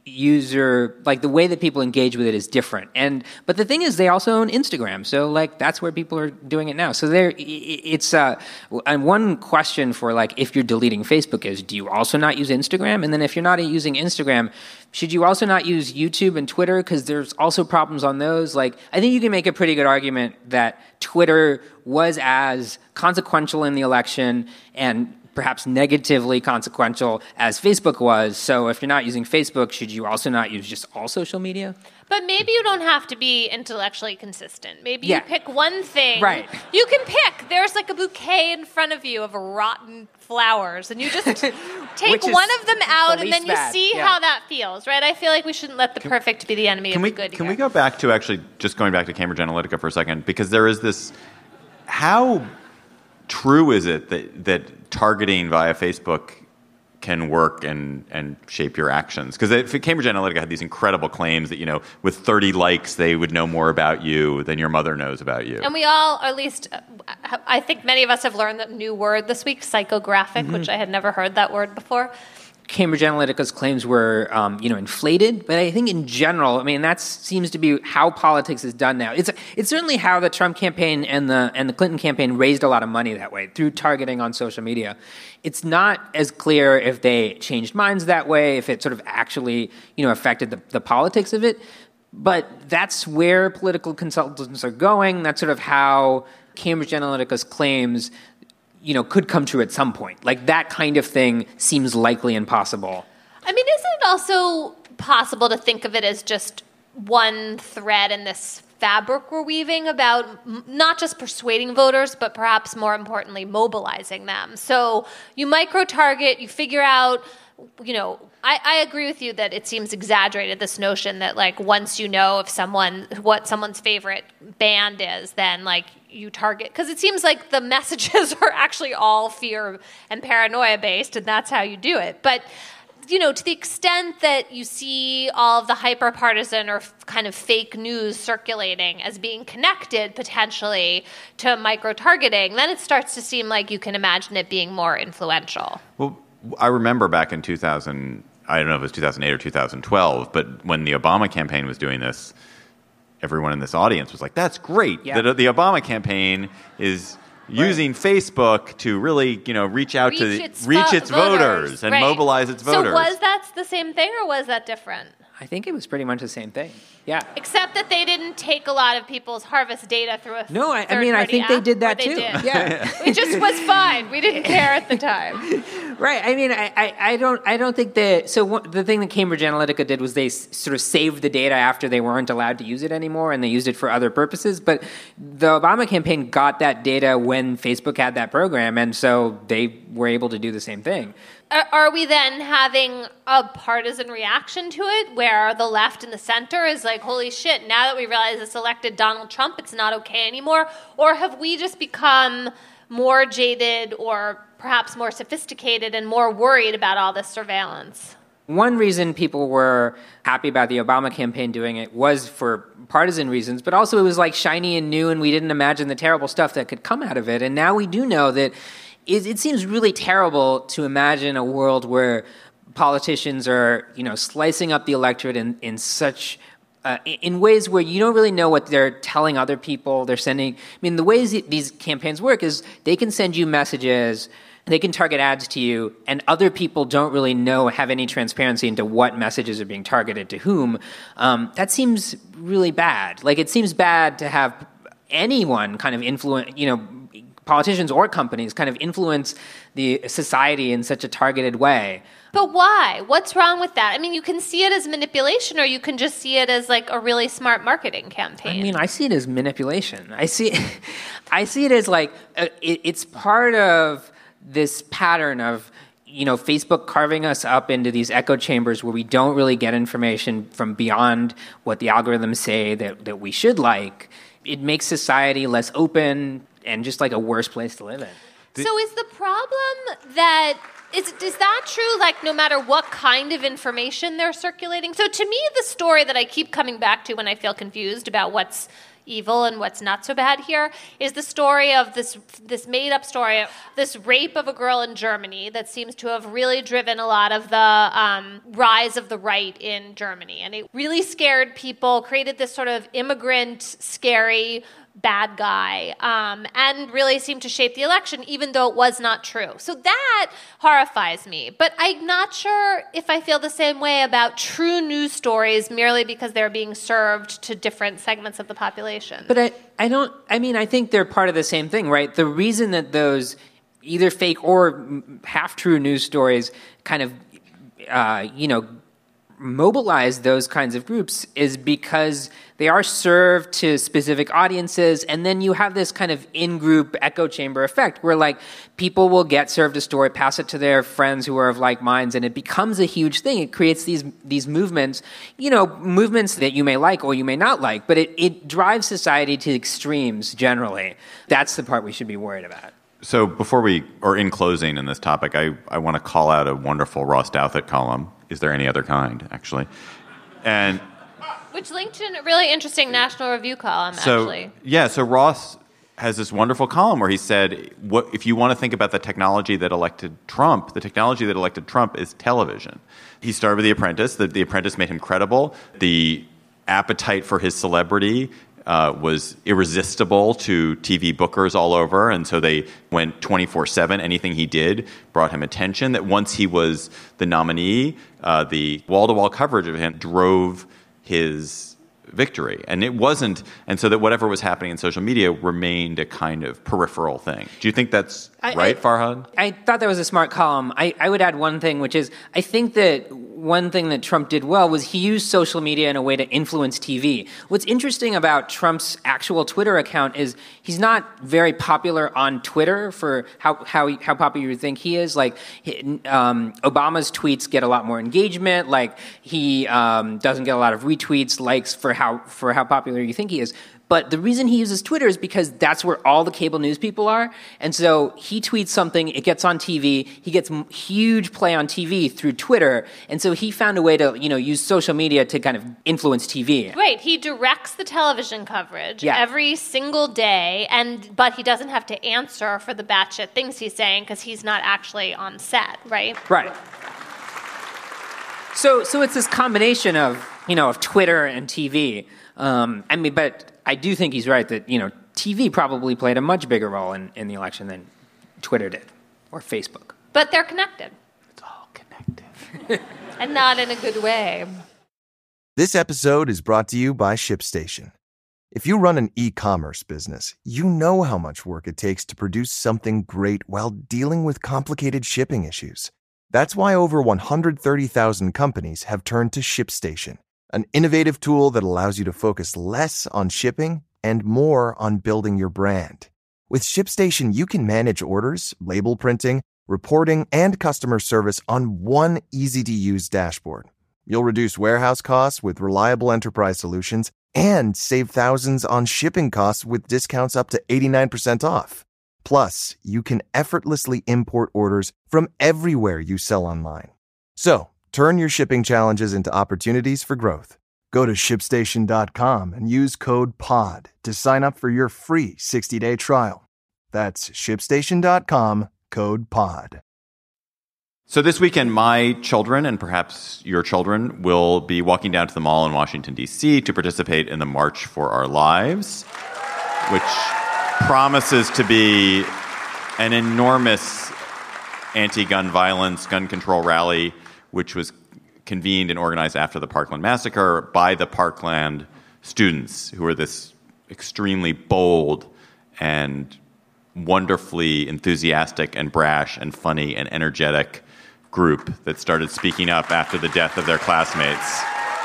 user like the way that people engage with it is different, and but the thing is they also own Instagram, so like that's where people are doing it now. So there it's uh and one question for like if you're deleting Facebook is, do you also not use Instagram? And then if you're not using Instagram, should you also not use YouTube and Twitter, because there's also problems on those? Like, I think you can make a pretty good argument that Twitter was as consequential in the election and perhaps negatively consequential as Facebook was. So if you're not using Facebook, should you also not use just all social media? But maybe you don't have to be intellectually consistent. Maybe yeah. you pick one thing. Right. You can pick. There's like a bouquet in front of you of rotten flowers, and you just take one of them out, the and then you bad. see yeah. how that feels, right? I feel like we shouldn't let the can, perfect be the enemy can of we, the good Can here. we go back to actually just going back to Cambridge Analytica for a second? Because there is this... How true is it that, that targeting via Facebook can work and, and shape your actions? Because Cambridge Analytica had these incredible claims that, you know, with thirty likes, they would know more about you than your mother knows about you. And we all, or at least, uh, I think many of us have learned that new word this week, psychographic, mm-hmm. which I had never heard that word before. Cambridge Analytica's claims were, um, you know, inflated, but I think in general, I mean, that seems to be how politics is done now. It's it's certainly how the Trump campaign and the and the Clinton campaign raised a lot of money that way, through targeting on social media. It's not as clear if they changed minds that way, if it sort of actually, you know, affected the, the politics of it. But that's where political consultants are going. That's sort of how Cambridge Analytica's claims, you know, could come true at some point. Like, that kind of thing seems likely and possible. I mean, isn't it also possible to think of it as just one thread in this fabric we're weaving about m- not just persuading voters, but perhaps more importantly, mobilizing them? So you micro-target, you figure out, you know, I, I agree with you that it seems exaggerated, this notion that, like, once you know if someone, what someone's favorite band is, then, like, you target, because it seems like the messages are actually all fear and paranoia based, and that's how you do it. But, you know, to the extent that you see all of the hyper-partisan or f- kind of fake news circulating as being connected potentially to micro-targeting, then it starts to seem like you can imagine it being more influential. Well, I remember back in two thousand, I don't know if it was two thousand eight or two thousand twelve, but when the Obama campaign was doing this, everyone in this audience was like, that's great. Yeah. The, the Obama campaign is using right. Facebook to really, you know, reach out reach to the, its, reach vo- its voters, voters and right. mobilize its voters. So was that the same thing, or was that different? I think it was pretty much the same thing. Yeah. Except that they didn't take a lot of people's harvest data through a No, I, I mean, I think app, they did that they too. Did. Yeah. It just was fine. We didn't care at the time. Right. I mean, I, I, I don't I don't think that. So what, the thing that Cambridge Analytica did was they s- sort of saved the data after they weren't allowed to use it anymore, and they used it for other purposes. But the Obama campaign got that data when Facebook had that program, and so they were able to do the same thing. Are we then having a partisan reaction to it where the left and the center is like, holy shit, now that we realize it's elected Donald Trump, it's not okay anymore? Or have we just become more jaded or perhaps more sophisticated and more worried about all this surveillance? One reason people were happy about the Obama campaign doing it was for partisan reasons, but also it was like shiny and new, and we didn't imagine the terrible stuff that could come out of it. And now we do know that it, it seems really terrible to imagine a world where politicians are, you know, slicing up the electorate in, in such uh, in ways where you don't really know what they're telling other people. They're sending. I mean, the ways these campaigns work is they can send you messages. They can target ads to you, and other people don't really know, have any transparency into what messages are being targeted to whom. Um, that seems really bad. Like, it seems bad to have anyone kind of influence, you know, politicians or companies kind of influence the society in such a targeted way. But why? What's wrong with that? I mean, you can see it as manipulation, or you can just see it as like a really smart marketing campaign. I mean, I see it as manipulation. I see, I see it as like uh, it, it's part of this pattern of, you know, Facebook carving us up into these echo chambers where we don't really get information from beyond what the algorithms say that, that we should like. It makes society less open and just like a worse place to live in. So is the problem that, is, is that true, like no matter what kind of information they're circulating? So to me, the story that I keep coming back to when I feel confused about what's evil and what's not so bad here is the story of this this made-up story, this rape of a girl in Germany that seems to have really driven a lot of the um, rise of the right in Germany. And it really scared people, created this sort of immigrant, scary bad guy, um, and really seemed to shape the election, even though it was not true. So that horrifies me. But I'm not sure if I feel the same way about true news stories merely because they're being served to different segments of the population. But I, I don't, I mean, I think they're part of the same thing, right? The reason that those either fake or half-true news stories kind of, uh, you know, mobilize those kinds of groups is because they are served to specific audiences, and then you have this kind of in-group echo chamber effect where, like, people will get served a story, pass it to their friends who are of like minds, and it becomes a huge thing. It creates these these movements, you know, movements that you may like or you may not like, but it, it drives society to extremes generally. That's the part we should be worried about. So before we, or in closing in this topic, I, I want to call out a wonderful Ross Douthat column. Is there any other kind, actually? And which linked in a really interesting National Review column, so, actually. Yeah, so Ross has this wonderful column where he said, what, if you want to think about the technology that elected Trump, the technology that elected Trump is television. He started with The Apprentice. The, the Apprentice made him credible. The appetite for his celebrity Uh, was irresistible to T V bookers all over, and so they went twenty-four seven. Anything he did brought him attention. That once he was the nominee, uh, the wall-to-wall coverage of him drove his victory. And it wasn't, and so that whatever was happening in social media remained a kind of peripheral thing. Do you think that's I, right, I, Farhad? I thought that was a smart column. I, I would add one thing, which is I think that one thing that Trump did well was he used social media in a way to influence T V. What's interesting about Trump's actual Twitter account is he's not very popular on Twitter for how how, how popular you think he is. Like um, Obama's tweets get a lot more engagement. Like he um, doesn't get a lot of retweets, likes for how for how popular you think he is. But the reason he uses Twitter is because that's where all the cable news people are. And so he tweets something, it gets on T V, he gets m- huge play on T V through Twitter. And so he found a way to, you know, use social media to kind of influence T V. Right. He directs the television coverage yeah. every single day, and but he doesn't have to answer for the batshit things he's saying because he's not actually on set, right? Right. So so it's this combination of, you know, of Twitter and T V. Um, I mean, but I do think he's right that, you know, T V probably played a much bigger role in, in the election than Twitter did or Facebook. But they're connected. It's all connected. And not in a good way. This episode is brought to you by ShipStation. If you run an e-commerce business, you know how much work it takes to produce something great while dealing with complicated shipping issues. That's why over one hundred thirty thousand companies have turned to ShipStation, an innovative tool that allows you to focus less on shipping and more on building your brand. With ShipStation, you can manage orders, label printing, reporting, and customer service on one easy-to-use dashboard. You'll reduce warehouse costs with reliable enterprise solutions and save thousands on shipping costs with discounts up to eighty-nine percent off. Plus, you can effortlessly import orders from everywhere you sell online. So, turn your shipping challenges into opportunities for growth. Go to ship station dot com and use code P O D to sign up for your free sixty-day trial. That's ship station dot com, code P O D. So this weekend, my children, and perhaps your children, will be walking down to the mall in Washington, D C to participate in the March for Our Lives, which promises to be an enormous anti-gun violence, gun control rally, which was convened and organized after the Parkland massacre by the Parkland students, who are this extremely bold and wonderfully enthusiastic and brash and funny and energetic group that started speaking up after the death of their classmates.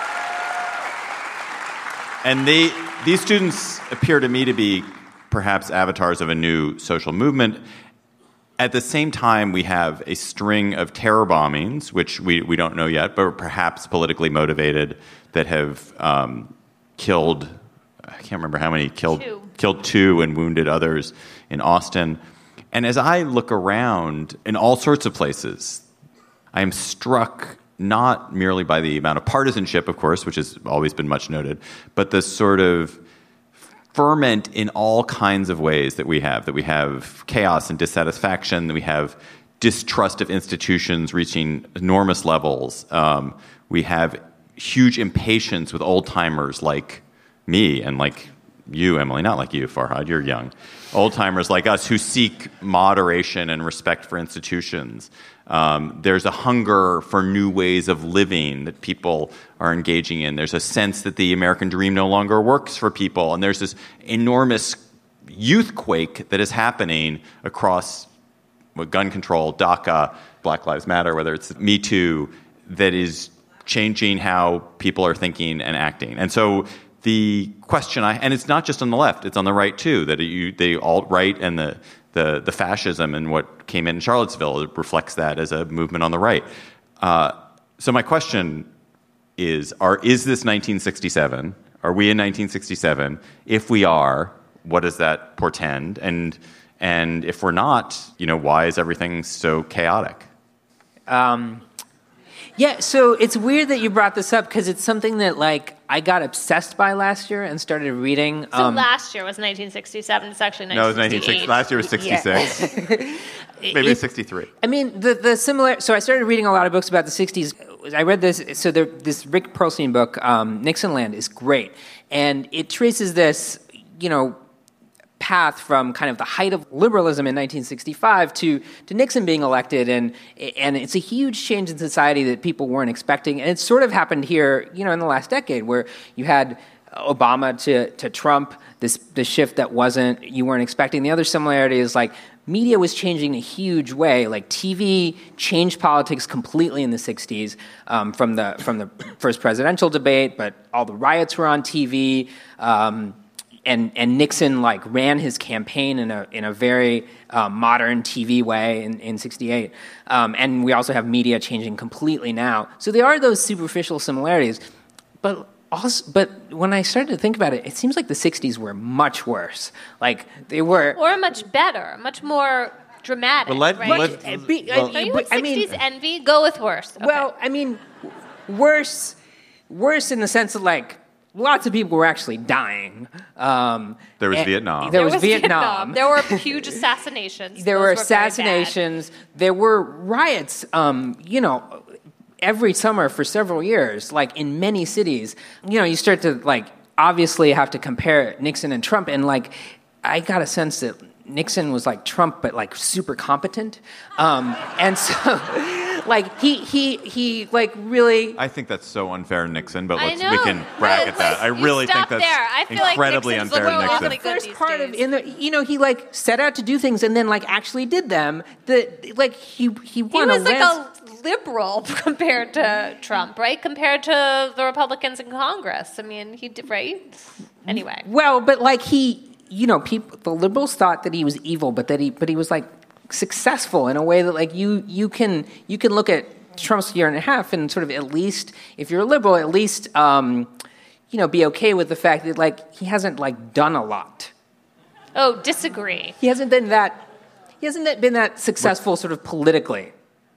And they, these students appear to me to be perhaps avatars of a new social movement. At the same time, we have a string of terror bombings, which we, we don't know yet, but perhaps politically motivated, that have um, killed, I can't remember how many, killed two. killed two and wounded others in Austin. And as I look around in all sorts of places, I am struck not merely by the amount of partisanship, of course, which has always been much noted, but the sort of ferment in all kinds of ways that we have, that we have chaos and dissatisfaction, that we have distrust of institutions reaching enormous levels. Um, we have huge impatience with old-timers like me and like you, Emily, not like you, Farhad, you're young. Old-timers like us who seek moderation and respect for institutions. Um, there's a hunger for new ways of living that people are engaging in. There's a sense that the American dream no longer works for people. And there's this enormous youth quake that is happening across well, gun control, DACA, Black Lives Matter, whether it's Me Too, that is changing how people are thinking and acting. And so the question I, and it's not just on the left, it's on the right too, that you, the alt-right and the, the, the fascism and what came in Charlottesville, it reflects that as a movement on the right. Uh, so my question is, are, is this nineteen sixty-seven? Are we in nineteen sixty-seven? If we are, what does that portend? And, and if we're not, you know, why is everything so chaotic? Um, yeah, so it's weird that you brought this up because it's something that, like, I got obsessed by last year and started reading. So um, last year was nineteen sixty-seven. It's actually nineteen sixty-eight. No, it was nineteen sixty. Last year was sixty-six. Yeah. Maybe it, sixty-three. I mean, the the similar. So I started reading a lot of books about the sixties. I read this. So there, this Rick Perlstein book, um, Nixonland, is great, and it traces this, you know, path from kind of the height of liberalism in nineteen sixty-five to to Nixon being elected, and and it's a huge change in society that people weren't expecting, and it sort of happened here, you know, in the last decade, where you had Obama to to Trump, this the shift that wasn't you weren't expecting. The other similarity is like media was changing in a huge way. Like T V changed politics completely in the sixties, um, from the from the first presidential debate, but all the riots were on T V. Um, And, and Nixon like ran his campaign in a in a very uh, modern T V way in, in sixty-eight. Um, and we also have media changing completely now. So there are those superficial similarities. But also, but when I started to think about it, it seems like the sixties were much worse. Like they were... Or much better, much more dramatic, well, let, right? let, But, be, well, Are you but, with sixties I mean, envy? Go with worse. Okay. Well, I mean, worse, worse in the sense of like, lots of people were actually dying. Um, there was Vietnam. There, there was, was Vietnam. Vietnam. There were huge assassinations. There Those were were assassinations. There were riots, um, you know, every summer for several years, like in many cities. You know, you start to, like, obviously have to compare Nixon and Trump. And, like, I got a sense that Nixon was like Trump, but, like, super competent. Um, and so... Like, he, he, he, like, really... I think that's so unfair, Nixon, but I let's, know. we can bracket But that. I you really think stop that's there. I feel incredibly like unfair, looking Nixon. really good first these part of days. in the you know he like set out to do things and then like actually did them. The like he he He won was a like rans- a liberal compared to Trump, right? Compared to the Republicans in Congress. I mean, he did, right? Anyway. well, but like he you know people the liberals thought that he was evil, but that he but he was like successful in a way that like you you can you can look at Trump's year and a half and sort of at least if you're a liberal at least um, you know be okay with the fact that like he hasn't like done a lot. Oh, disagree. He hasn't been that. He hasn't been that successful, sort of politically.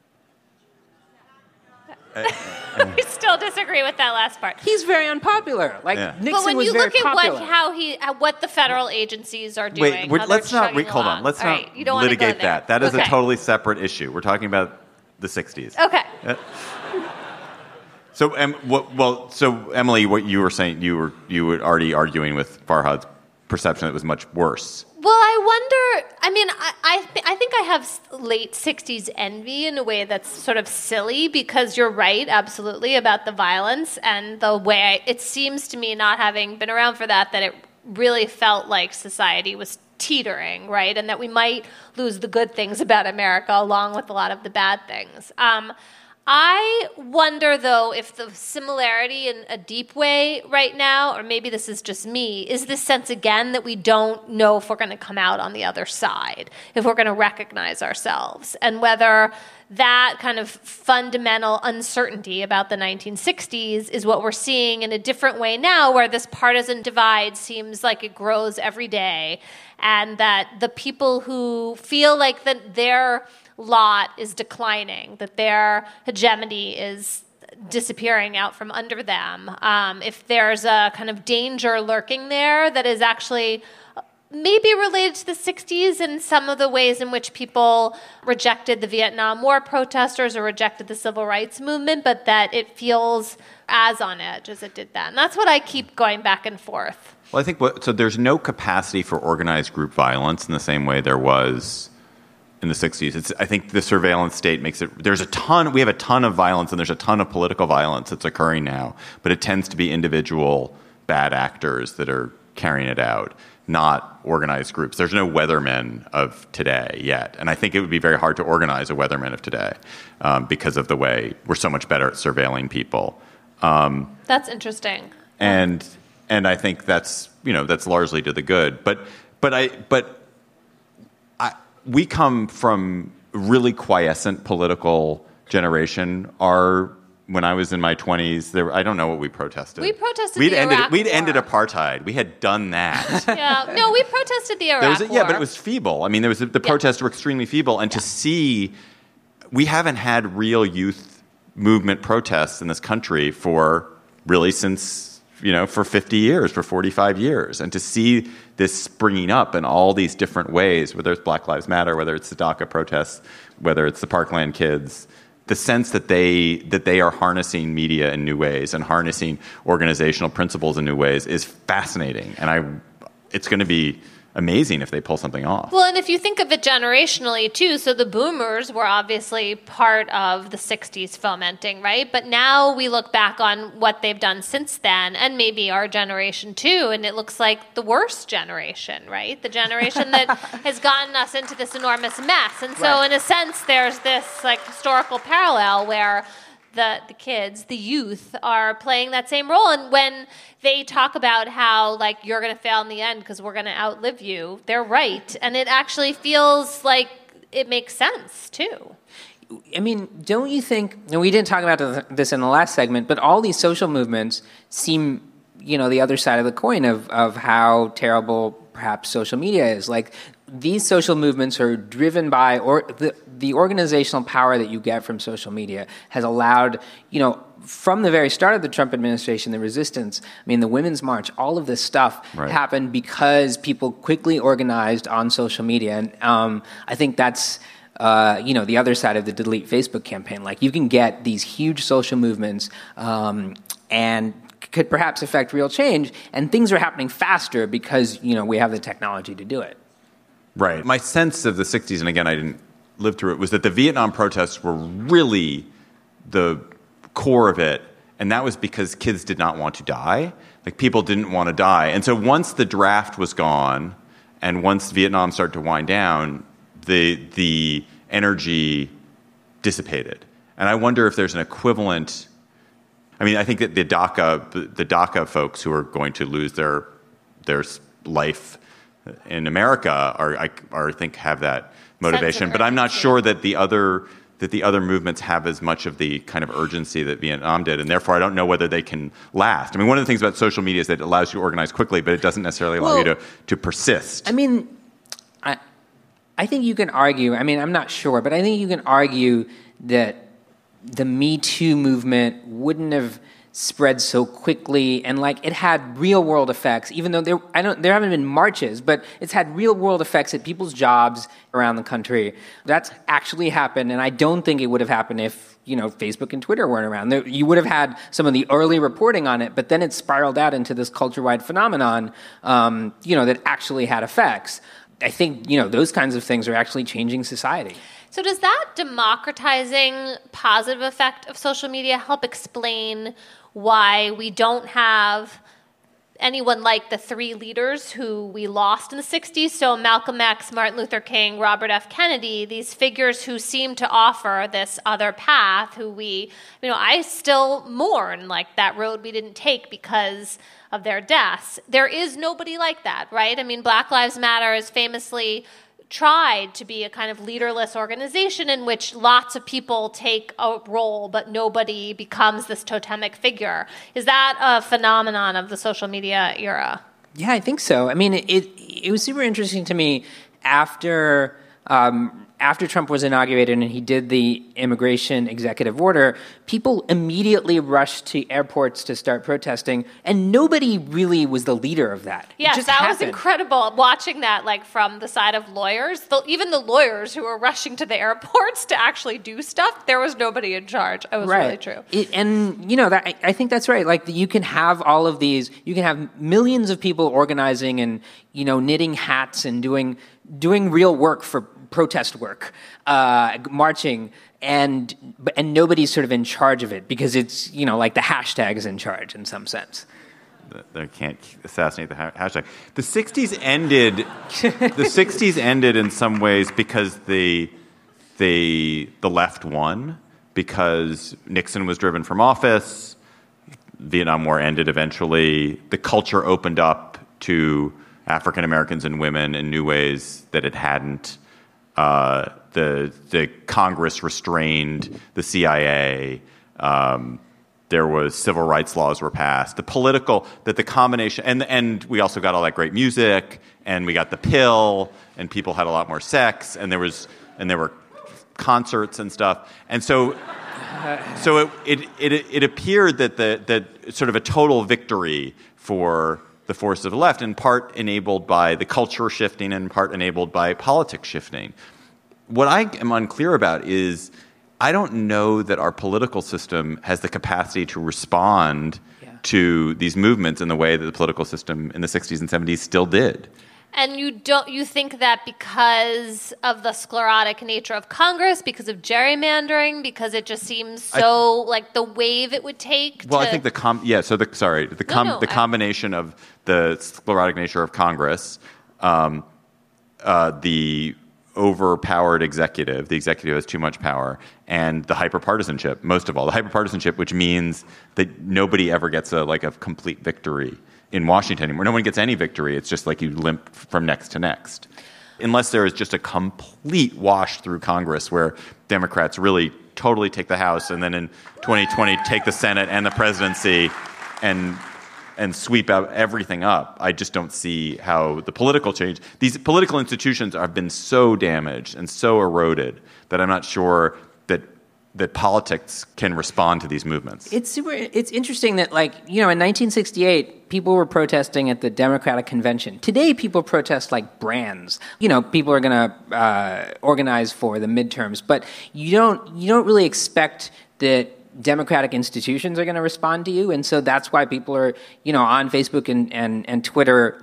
We still disagree with that last part. He's very unpopular. Like Yeah. Nixon But when was you very look at popular. what how he uh, what the federal agencies are doing, Wait, we're, how they're let's not. chugging Wait, hold on. along. Let's All not right, you don't wanna go litigate there. that. That is Okay. a totally separate issue. We're talking about the sixties. Okay. Uh, So, um, what, well, so Emily, what you were saying, you were you were already arguing with Farhad's perception that it was much worse. Well, I wonder. I mean, I I, th- I think I have s- late sixties envy in a way that's sort of silly because you're right, absolutely, about the violence and the way I, it seems to me, not having been around for that, that it really felt like society was teetering, right, and that we might lose the good things about America along with a lot of the bad things. Um, I wonder, though, if the similarity in a deep way right now, or maybe this is just me, is this sense, again, that we don't know if we're going to come out on the other side, if we're going to recognize ourselves, and whether that kind of fundamental uncertainty about the nineteen sixties is what we're seeing in a different way now, where this partisan divide seems like it grows every day, and that the people who feel like that their lot is declining, that their hegemony is disappearing out from under them. Um, if there's a kind of danger lurking there that is actually maybe related to the sixties and some of the ways in which people rejected the Vietnam War protesters or rejected the civil rights movement, but that it feels as on edge as it did then. That's what I keep going back and forth. Well, I think what, so. There's no capacity for organized group violence in the same way there was in the sixties. It's, I think the surveillance state makes it, there's a ton, we have a ton of violence and there's a ton of political violence that's occurring now, but it tends to be individual bad actors that are carrying it out, not organized groups. There's no weathermen of today yet. And I think it would be very hard to organize a weatherman of today um, because of the way we're so much better at surveilling people. Um, That's interesting. and and I think that's, you know, that's largely to the good. But but I but I we come from really quiescent political generation. Our when I was in my twenties, there I don't know what we protested. We protested we'd the ended Iraq we'd War. ended apartheid. We had done that. Yeah. No, we protested the Iraq There was a, War. yeah, but it was feeble. I mean, there was the protests were extremely feeble, and to see, we haven't had real youth movement protests in this country for really since, you know, for fifty years, for forty-five years, and to see this springing up in all these different ways, whether it's Black Lives Matter, whether it's the DACA protests, whether it's the Parkland kids. The sense that they that they are harnessing media in new ways and harnessing organizational principles in new ways is fascinating, and I, it's going to be amazing if they pull something off. Well, and if you think of it generationally, too, so the boomers were obviously part of the sixties fomenting, right? But now we look back on what they've done since then, and maybe our generation, too, and it looks like the worst generation, right? The generation that has gotten us into this enormous mess. And so, Right. in a sense, there's this, like, historical parallel where the the kids, the youth, are playing that same role. And when they talk about how, like, you're going to fail in the end because we're going to outlive you, they're right. And it actually feels like it makes sense, too. I mean, don't you think, and we didn't talk about this in the last segment, but all these social movements seem, you know, the other side of the coin of, of how terrible perhaps social media is. Like, these social movements are driven by, or the, the organizational power that you get from social media has allowed, you know, from the very start of the Trump administration, the resistance, I mean, the Women's March, all of this stuff Right. happened because people quickly organized on social media. And um, I think that's, uh, you know, the other side of the Delete Facebook campaign. Like, you can get these huge social movements um, and could perhaps affect real change, and things are happening faster because, you know, we have the technology to do it. Right. My sense of the sixties, and again, I didn't lived through it, was that the Vietnam protests were really the core of it, and that was because kids did not want to die. Like, people didn't want to die. And so once the draft was gone, and once Vietnam started to wind down, the the energy dissipated. And I wonder if there's an equivalent. I mean, I think that the DACA, the DACA folks who are going to lose their their life in America are, I, are, I think, have that motivation. But I'm not sure that the other that the other movements have as much of the kind of urgency that Vietnam did, and therefore I don't know whether they can last. I mean, one of the things about social media is that it allows you to organize quickly, but it doesn't necessarily allow well, you to, to persist. I mean, I, I think you can argue, I mean, I'm not sure, but I think you can argue that the Me Too movement wouldn't have spread so quickly, and like it had real world effects, even though there I don't there haven't been marches, but it's had real world effects at people's jobs around the country. That's actually happened, and I don't think it would have happened if, you know, Facebook and Twitter weren't around. There, you would have had some of the early reporting on it, but then it spiraled out into this culture-wide phenomenon, um, you know, that actually had effects. I think, you know, those kinds of things are actually changing society. So does that democratizing positive effect of social media help explain why we don't have anyone like the three leaders who we lost in the sixties? So Malcolm X, Martin Luther King, Robert F. Kennedy, these figures who seem to offer this other path, who we, you know, I still mourn like that road we didn't take because of their deaths. There is nobody like that, right? I mean, Black Lives Matter is famously tried to be a kind of leaderless organization in which lots of people take a role, but nobody becomes this totemic figure. Is that a phenomenon of the social media era? Yeah, I think so. I mean, it it was super interesting to me after um, after Trump was inaugurated and he did the immigration executive order, people immediately rushed to airports to start protesting, and nobody really was the leader of that. Yes, it just that happened. was incredible, watching that like from the side of lawyers. The, even the lawyers who were rushing to the airports to actually do stuff, there was nobody in charge. It was right. really true. It, and, you know, that I, I think that's right. Like, you can have all of these, you can have millions of people organizing and, you know, knitting hats and doing doing real work for protest work, uh, marching, and and nobody's sort of in charge of it because it's, you know, like the hashtag is in charge in some sense. They can't assassinate the hashtag. The sixties ended. The sixties ended in some ways because the the the left won, because Nixon was driven from office. Vietnam War ended eventually. The culture opened up to African Americans and women in new ways that it hadn't. Uh, the the Congress restrained the C I A. Um, there was civil rights laws were passed. The political that the combination and and we also got all that great music, and we got the pill, and people had a lot more sex, and there was and there were concerts and stuff, and so so it it it, it appeared that the that sort of a total victory for the force of the left, in part enabled by the culture shifting, and in part enabled by politics shifting. What I am unclear about is I don't know that our political system has the capacity to respond yeah. to these movements in the way that the political system in the sixties and seventies still did. And you don't you think that because of the sclerotic nature of Congress, because of gerrymandering, because it just seems so I, like the wave it would take? Well, to... I think the com yeah. So the sorry the com no, no, the I... combination of the sclerotic nature of Congress, um, uh, the overpowered executive, the executive has too much power, and the hyperpartisanship. Most of all, the hyperpartisanship, which means that nobody ever gets a like a complete victory in Washington anymore. No one gets any victory. It's just like you limp from next to next. Unless there is just a complete wash through Congress where Democrats really totally take the House and then in twenty twenty take the Senate and the presidency and and sweep out everything up. I just don't see how the political change, these political institutions have been so damaged and so eroded that I'm not sure that that politics can respond to these movements. It's super, it's interesting that, like, you know, in nineteen sixty-eight, people were protesting at the Democratic Convention. Today, people protest like brands. You know, people are going to uh, organize for the midterms, but you don't, you don't really expect that democratic institutions are going to respond to you. And so that's why people are, you know, on Facebook and, and, and Twitter, like,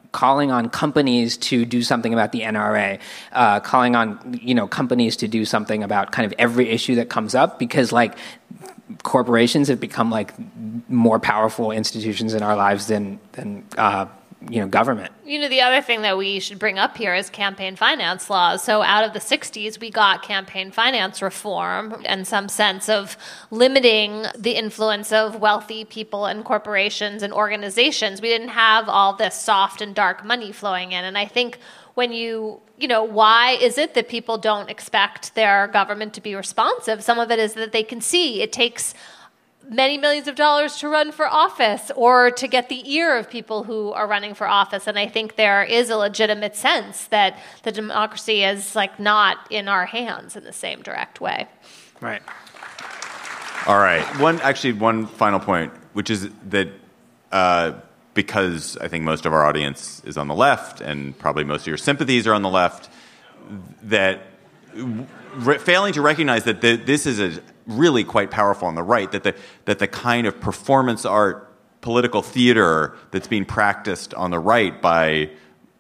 calling on companies to do something about the N R A, uh, calling on, you know, companies to do something about kind of every issue that comes up, because like corporations have become like more powerful institutions in our lives than, than, uh, you know, government. You know, the other thing that we should bring up here is campaign finance laws. So out of the sixties, we got campaign finance reform and some sense of limiting the influence of wealthy people and corporations and organizations. We didn't have all this soft and dark money flowing in. And I think when you, you know, why is it that people don't expect their government to be responsive? Some of it is that they can see it takes many millions of dollars to run for office or to get the ear of people who are running for office. And I think there is a legitimate sense that the democracy is like not in our hands in the same direct way. Right. All right. One, actually, one final point, which is that uh, because I think most of our audience is on the left and probably most of your sympathies are on the left, that re- failing to recognize that the, this is a really quite powerful on the right, that the that the kind of performance art political theater that's being practiced on the right by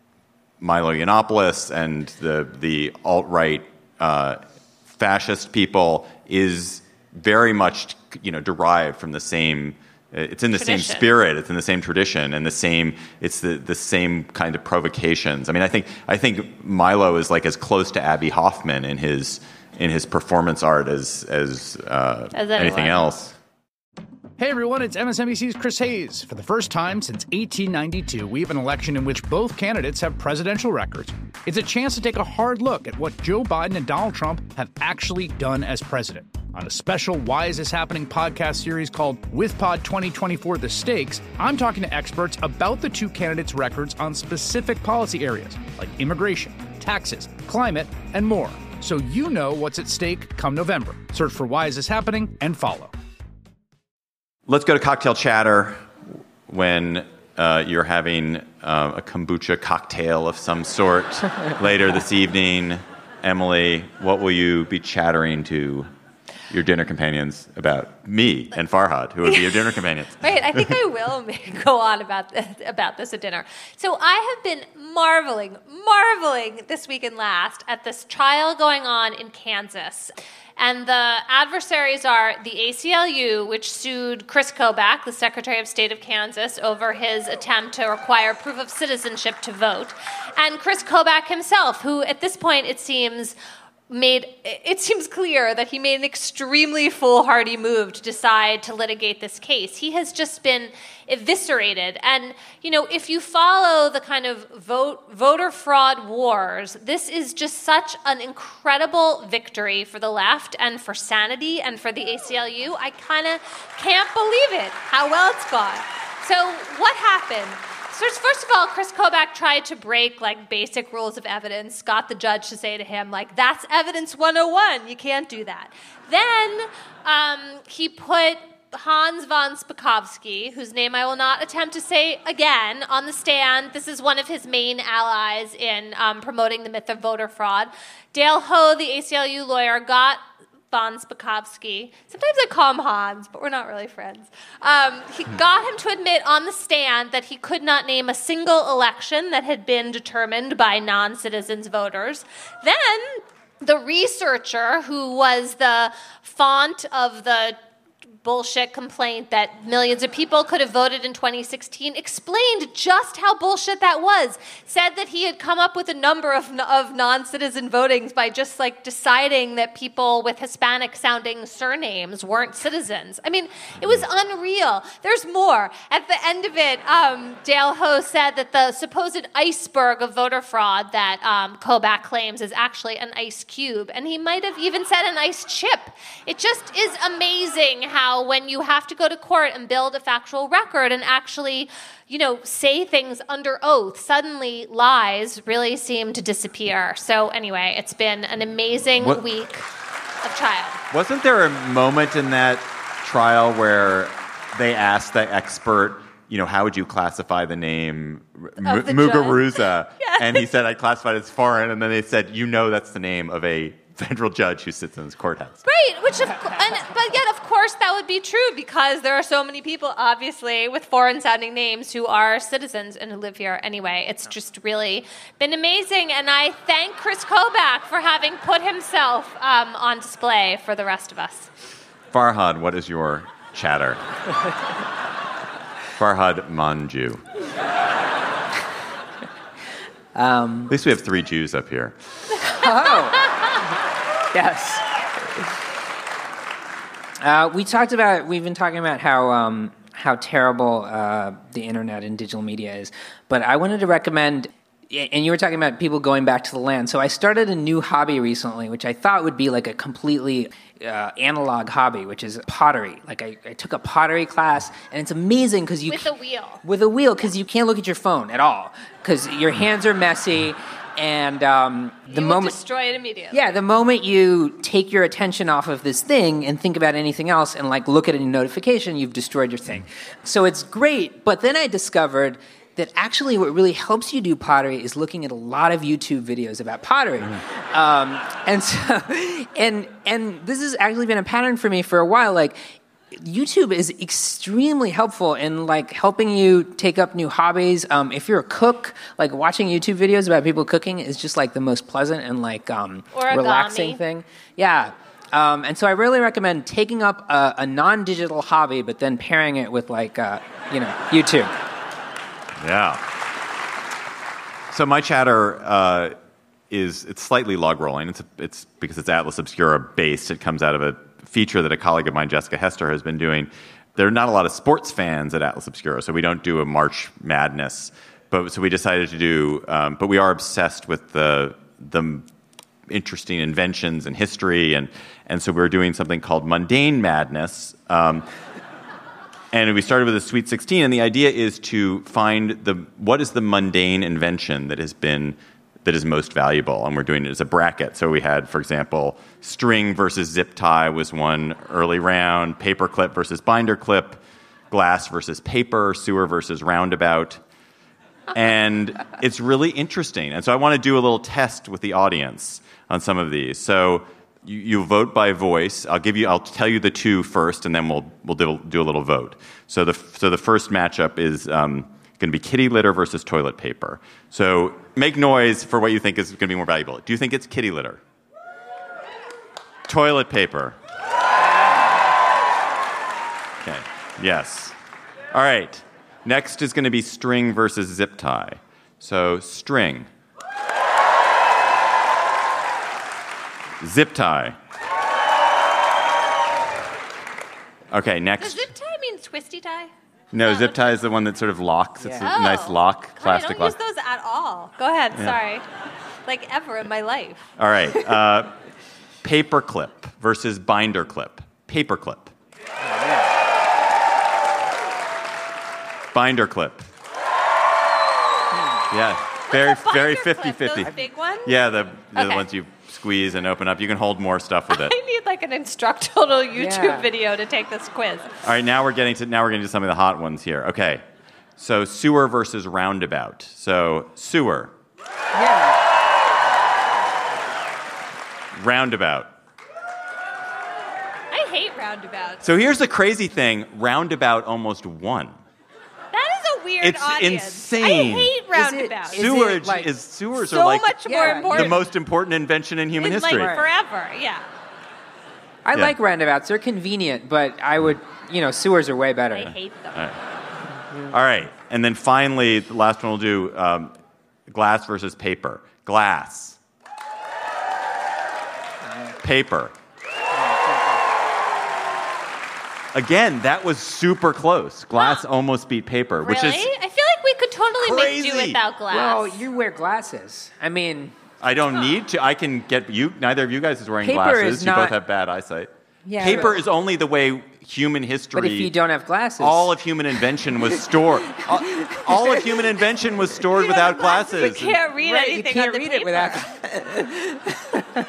Milo Yiannopoulos and the the alt-right uh, fascist people is very much, you know, derived from the same. It's in the tradition. Same spirit. It's in the same tradition, and the same. It's the, the same kind of provocations. I mean, I think I think Milo is like as close to Abbie Hoffman in his in his performance art as as, uh, as anything else. Hey everyone, it's M S N B C's Chris Hayes. For the first time since eighteen ninety-two, we have an election in which both candidates have presidential records. It's a chance to take a hard look at what Joe Biden and Donald Trump have actually done as president. On a special Why Is This Happening podcast series called With Pod twenty twenty-four The Stakes, I'm talking to experts about the two candidates' records on specific policy areas like immigration, taxes, climate, and more. So you know what's at stake come November. Search for Why Is This Happening and follow. Let's go to cocktail chatter when uh, you're having uh, a kombucha cocktail of some sort later this evening. Emily, what will you be chattering to your dinner companions about? Me and Farhad, who would be your dinner companions. Right, I think I will go on about this, about this at dinner. So I have been marveling, marveling this week and last at this trial going on in Kansas. And the adversaries are the A C L U, which sued Chris Kobach, the Secretary of State of Kansas, over his attempt to require proof of citizenship to vote, and Chris Kobach himself, who at this point it seems made it seems clear that he made an extremely foolhardy move to decide to litigate this case. He has just been eviscerated. And, you know, if you follow the kind of vote voter fraud wars, this is just such an incredible victory for the left and for sanity and for the A C L U. I kind of can't believe it, how well it's gone. So what happened? First of all, Chris Kobach tried to break, like, basic rules of evidence, got the judge to say to him, like, that's evidence one oh one. You can't do that. Then um, he put Hans von Spakovsky, whose name I will not attempt to say again, on the stand. This is one of his main allies in um, promoting the myth of voter fraud. Dale Ho, the A C L U lawyer, got von Spakovsky. Sometimes I call him Hans, but we're not really friends. Um, he got him to admit on the stand that he could not name a single election that had been determined by non-citizens voters. Then the researcher, who was the font of the bullshit complaint that millions of people could have voted in twenty sixteen, explained just how bullshit that was. Said that he had come up with a number of, of non-citizen votings by just like deciding that people with Hispanic-sounding surnames weren't citizens. I mean, it was unreal. There's more. At the end of it, um, Dale Ho said that the supposed iceberg of voter fraud that um, Kobach claims is actually an ice cube, and he might have even said an ice chip. It just is amazing how when you have to go to court and build a factual record and actually, you know, say things under oath, suddenly lies really seem to disappear. So anyway, it's been an amazing what, week of trial. Wasn't there a moment in that trial where they asked the expert you know, how would you classify the name Of the Muguruza? Yes. And he said, I classified it as foreign. And then they said, you know, that's the name of a federal judge who sits in his courthouse. Right, which of, and, but yet, of course, that would be true because there are so many people, obviously, with foreign-sounding names who are citizens and who live here anyway. It's just really been amazing, and I thank Chris Kobach for having put himself um, on display for the rest of us. Farhad, what is your chatter? Farhad Manju. Um, At least we have three Jews up here. Oh, yes. Uh, we talked about. We've been talking about how um, how terrible uh, the internet and digital media is. But I wanted to recommend. And you were talking about people going back to the land. So I started a new hobby recently, which I thought would be like a completely uh, analog hobby, which is pottery. Like I, I took a pottery class, and it's amazing because you With a wheel. with a wheel because you can't look at your phone at all because your hands are messy, and um, the you moment will destroy it immediately. yeah, the moment you take your attention off of this thing and think about anything else and like look at a notification, you've destroyed your thing. So it's great, but then I discovered that actually what really helps you do pottery is looking at a lot of YouTube videos about pottery. Um, and so, and and this has actually been a pattern for me for a while. Like, YouTube is extremely helpful in like helping you take up new hobbies. Um, if you're a cook, like watching YouTube videos about people cooking is just like the most pleasant and like um, Origami. relaxing thing. Yeah. Um, and so I really recommend taking up a, a non-digital hobby, but then pairing it with like, uh, you know, YouTube. Yeah. So my chatter uh, is it's slightly log rolling. It's a, it's because it's Atlas Obscura based. It comes out of a feature that a colleague of mine, Jessica Hester, has been doing. There are not a lot of sports fans at Atlas Obscura, so we don't do a March Madness. But so we decided to do. Um, but we are obsessed with the the interesting inventions and history, and and so we're doing something called Mundane Madness. Um, And we started with a Sweet sixteen, and the idea is to find the what is the mundane invention that has been that is most valuable, and we're doing it as a bracket. So we had, for example, string versus zip tie was one early round, paper clip versus binder clip, glass versus paper, sewer versus roundabout, and it's really interesting. And so I want to do a little test with the audience on some of these. So. You, you vote by voice. I'll give you. I'll tell you the two first, and then we'll we'll do, do a little vote. So the so the first matchup is um, going to be kitty litter versus toilet paper. So make noise for what you think is going to be more valuable. Do you think it's kitty litter? Toilet paper. Okay. Yes. All right. Next is going to be string versus zip tie. So string. Zip tie. Okay, next. Does zip tie mean twisty tie? No, zip tie is the one that sort of locks. It's Yeah. a nice lock, I plastic don't lock. use those at all. Go ahead, sorry. Like ever in my life. All right. Uh, paper clip versus binder clip. Paper clip. Binder clip. Yeah, very, What's a very binder clip? fifty-fifty. Those big ones? Yeah, the, the Okay. ones you squeeze and open up. You can hold more stuff with it. I need like an instructional YouTube Yeah. video to take this quiz. All right, now we're getting to now we're getting to some of the hot ones here. Okay, so sewer versus roundabout. So sewer, Yeah. roundabout. I hate roundabouts. So here's the crazy thing: roundabout almost won. That is a weird It's audience. insane. I hate roundabouts. Is it Sewage like- is sewers so are like much more Yeah. important. the most important invention in human in history. like forever. Yeah. I Yeah. like roundabouts. They're convenient, but I would, you know, sewers are way better. I hate them. All right. All right, and then finally, the last one we'll do: um, glass versus paper. Glass. Paper. Again, that was super close. Glass Huh. almost beat paper, Really? which is I feel like we could totally make do crazy. without glass. Well, you wear glasses. I mean, I don't need to. I can get you. Neither of you guys is wearing Paper glasses. is you both not- have bad eyesight. Yeah, Paper but- is only the way human history. but if you don't have glasses, all of human invention was stored. all, all of human invention was stored without glasses. You can't read right, you anything can't on the read paper. it without.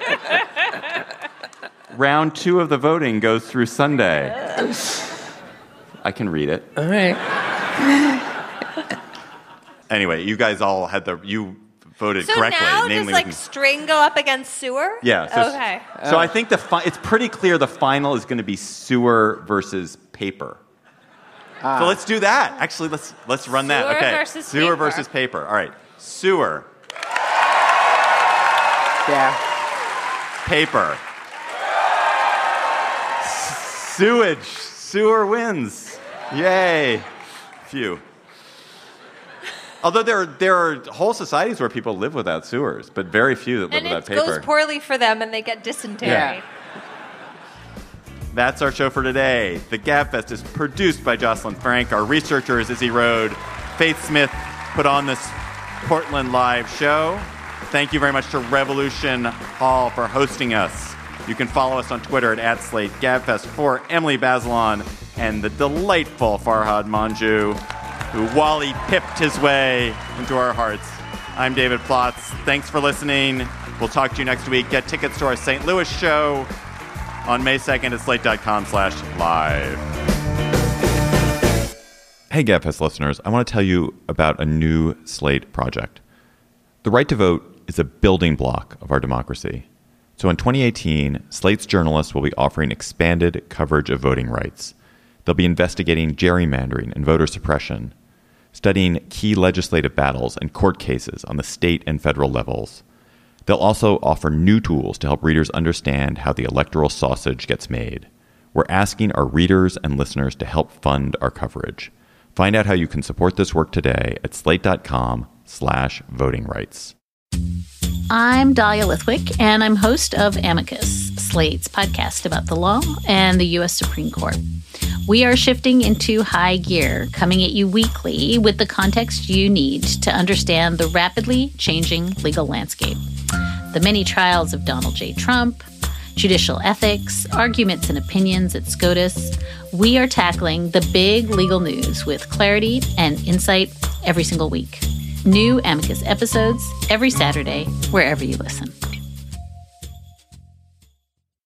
Round two of the voting goes through Sunday. I can read it. All right. Anyway, you guys all had the you voted so correctly. now namely does like with- string go up against sewer? Yeah. So, okay. So I think the fi- it's pretty clear the final is going to be sewer versus paper. Ah. So let's do that. Actually, let's let's run that. Sewer Okay. versus sewer paper. versus paper. All right. Sewer. Yeah. Paper. S- Sewage. Sewer wins. Yay. Phew. Although there are, there are whole societies where people live without sewers, but very few that live And without it paper. goes poorly for them and they get dysentery. Yeah. That's our show for today. The GabFest is produced by Jocelyn Frank. Our researcher is Izzy Rode. Faith Smith put on this Portland Live show. Thank you very much to Revolution Hall for hosting us. You can follow us on Twitter at, at Slate GabFest for Emily Bazelon and the delightful Farhad Manjoo, who Wally pipped his way into our hearts. I'm David Plotz. Thanks for listening. We'll talk to you next week. Get tickets to our Saint Louis show on May second at slate.com slash live. Hey, GabFest listeners. I want to tell you about a new Slate project. The right to vote is a building block of our democracy. So in twenty eighteen, Slate's journalists will be offering expanded coverage of voting rights. They'll be investigating gerrymandering and voter suppression, studying key legislative battles and court cases on the state and federal levels. They'll also offer new tools to help readers understand how the electoral sausage gets made. We're asking our readers and listeners to help fund our coverage. Find out how you can support this work today at slate.com slash voting rights. I'm Dahlia Lithwick, and I'm host of Amicus, Slate's podcast about the law and the U S Supreme Court. We are shifting into high gear, coming at you weekly with the context you need to understand the rapidly changing legal landscape. The many trials of Donald J. Trump, judicial ethics, arguments and opinions at SCOTUS. We are tackling the big legal news with clarity and insight every single week. New Amicus episodes every Saturday, wherever you listen.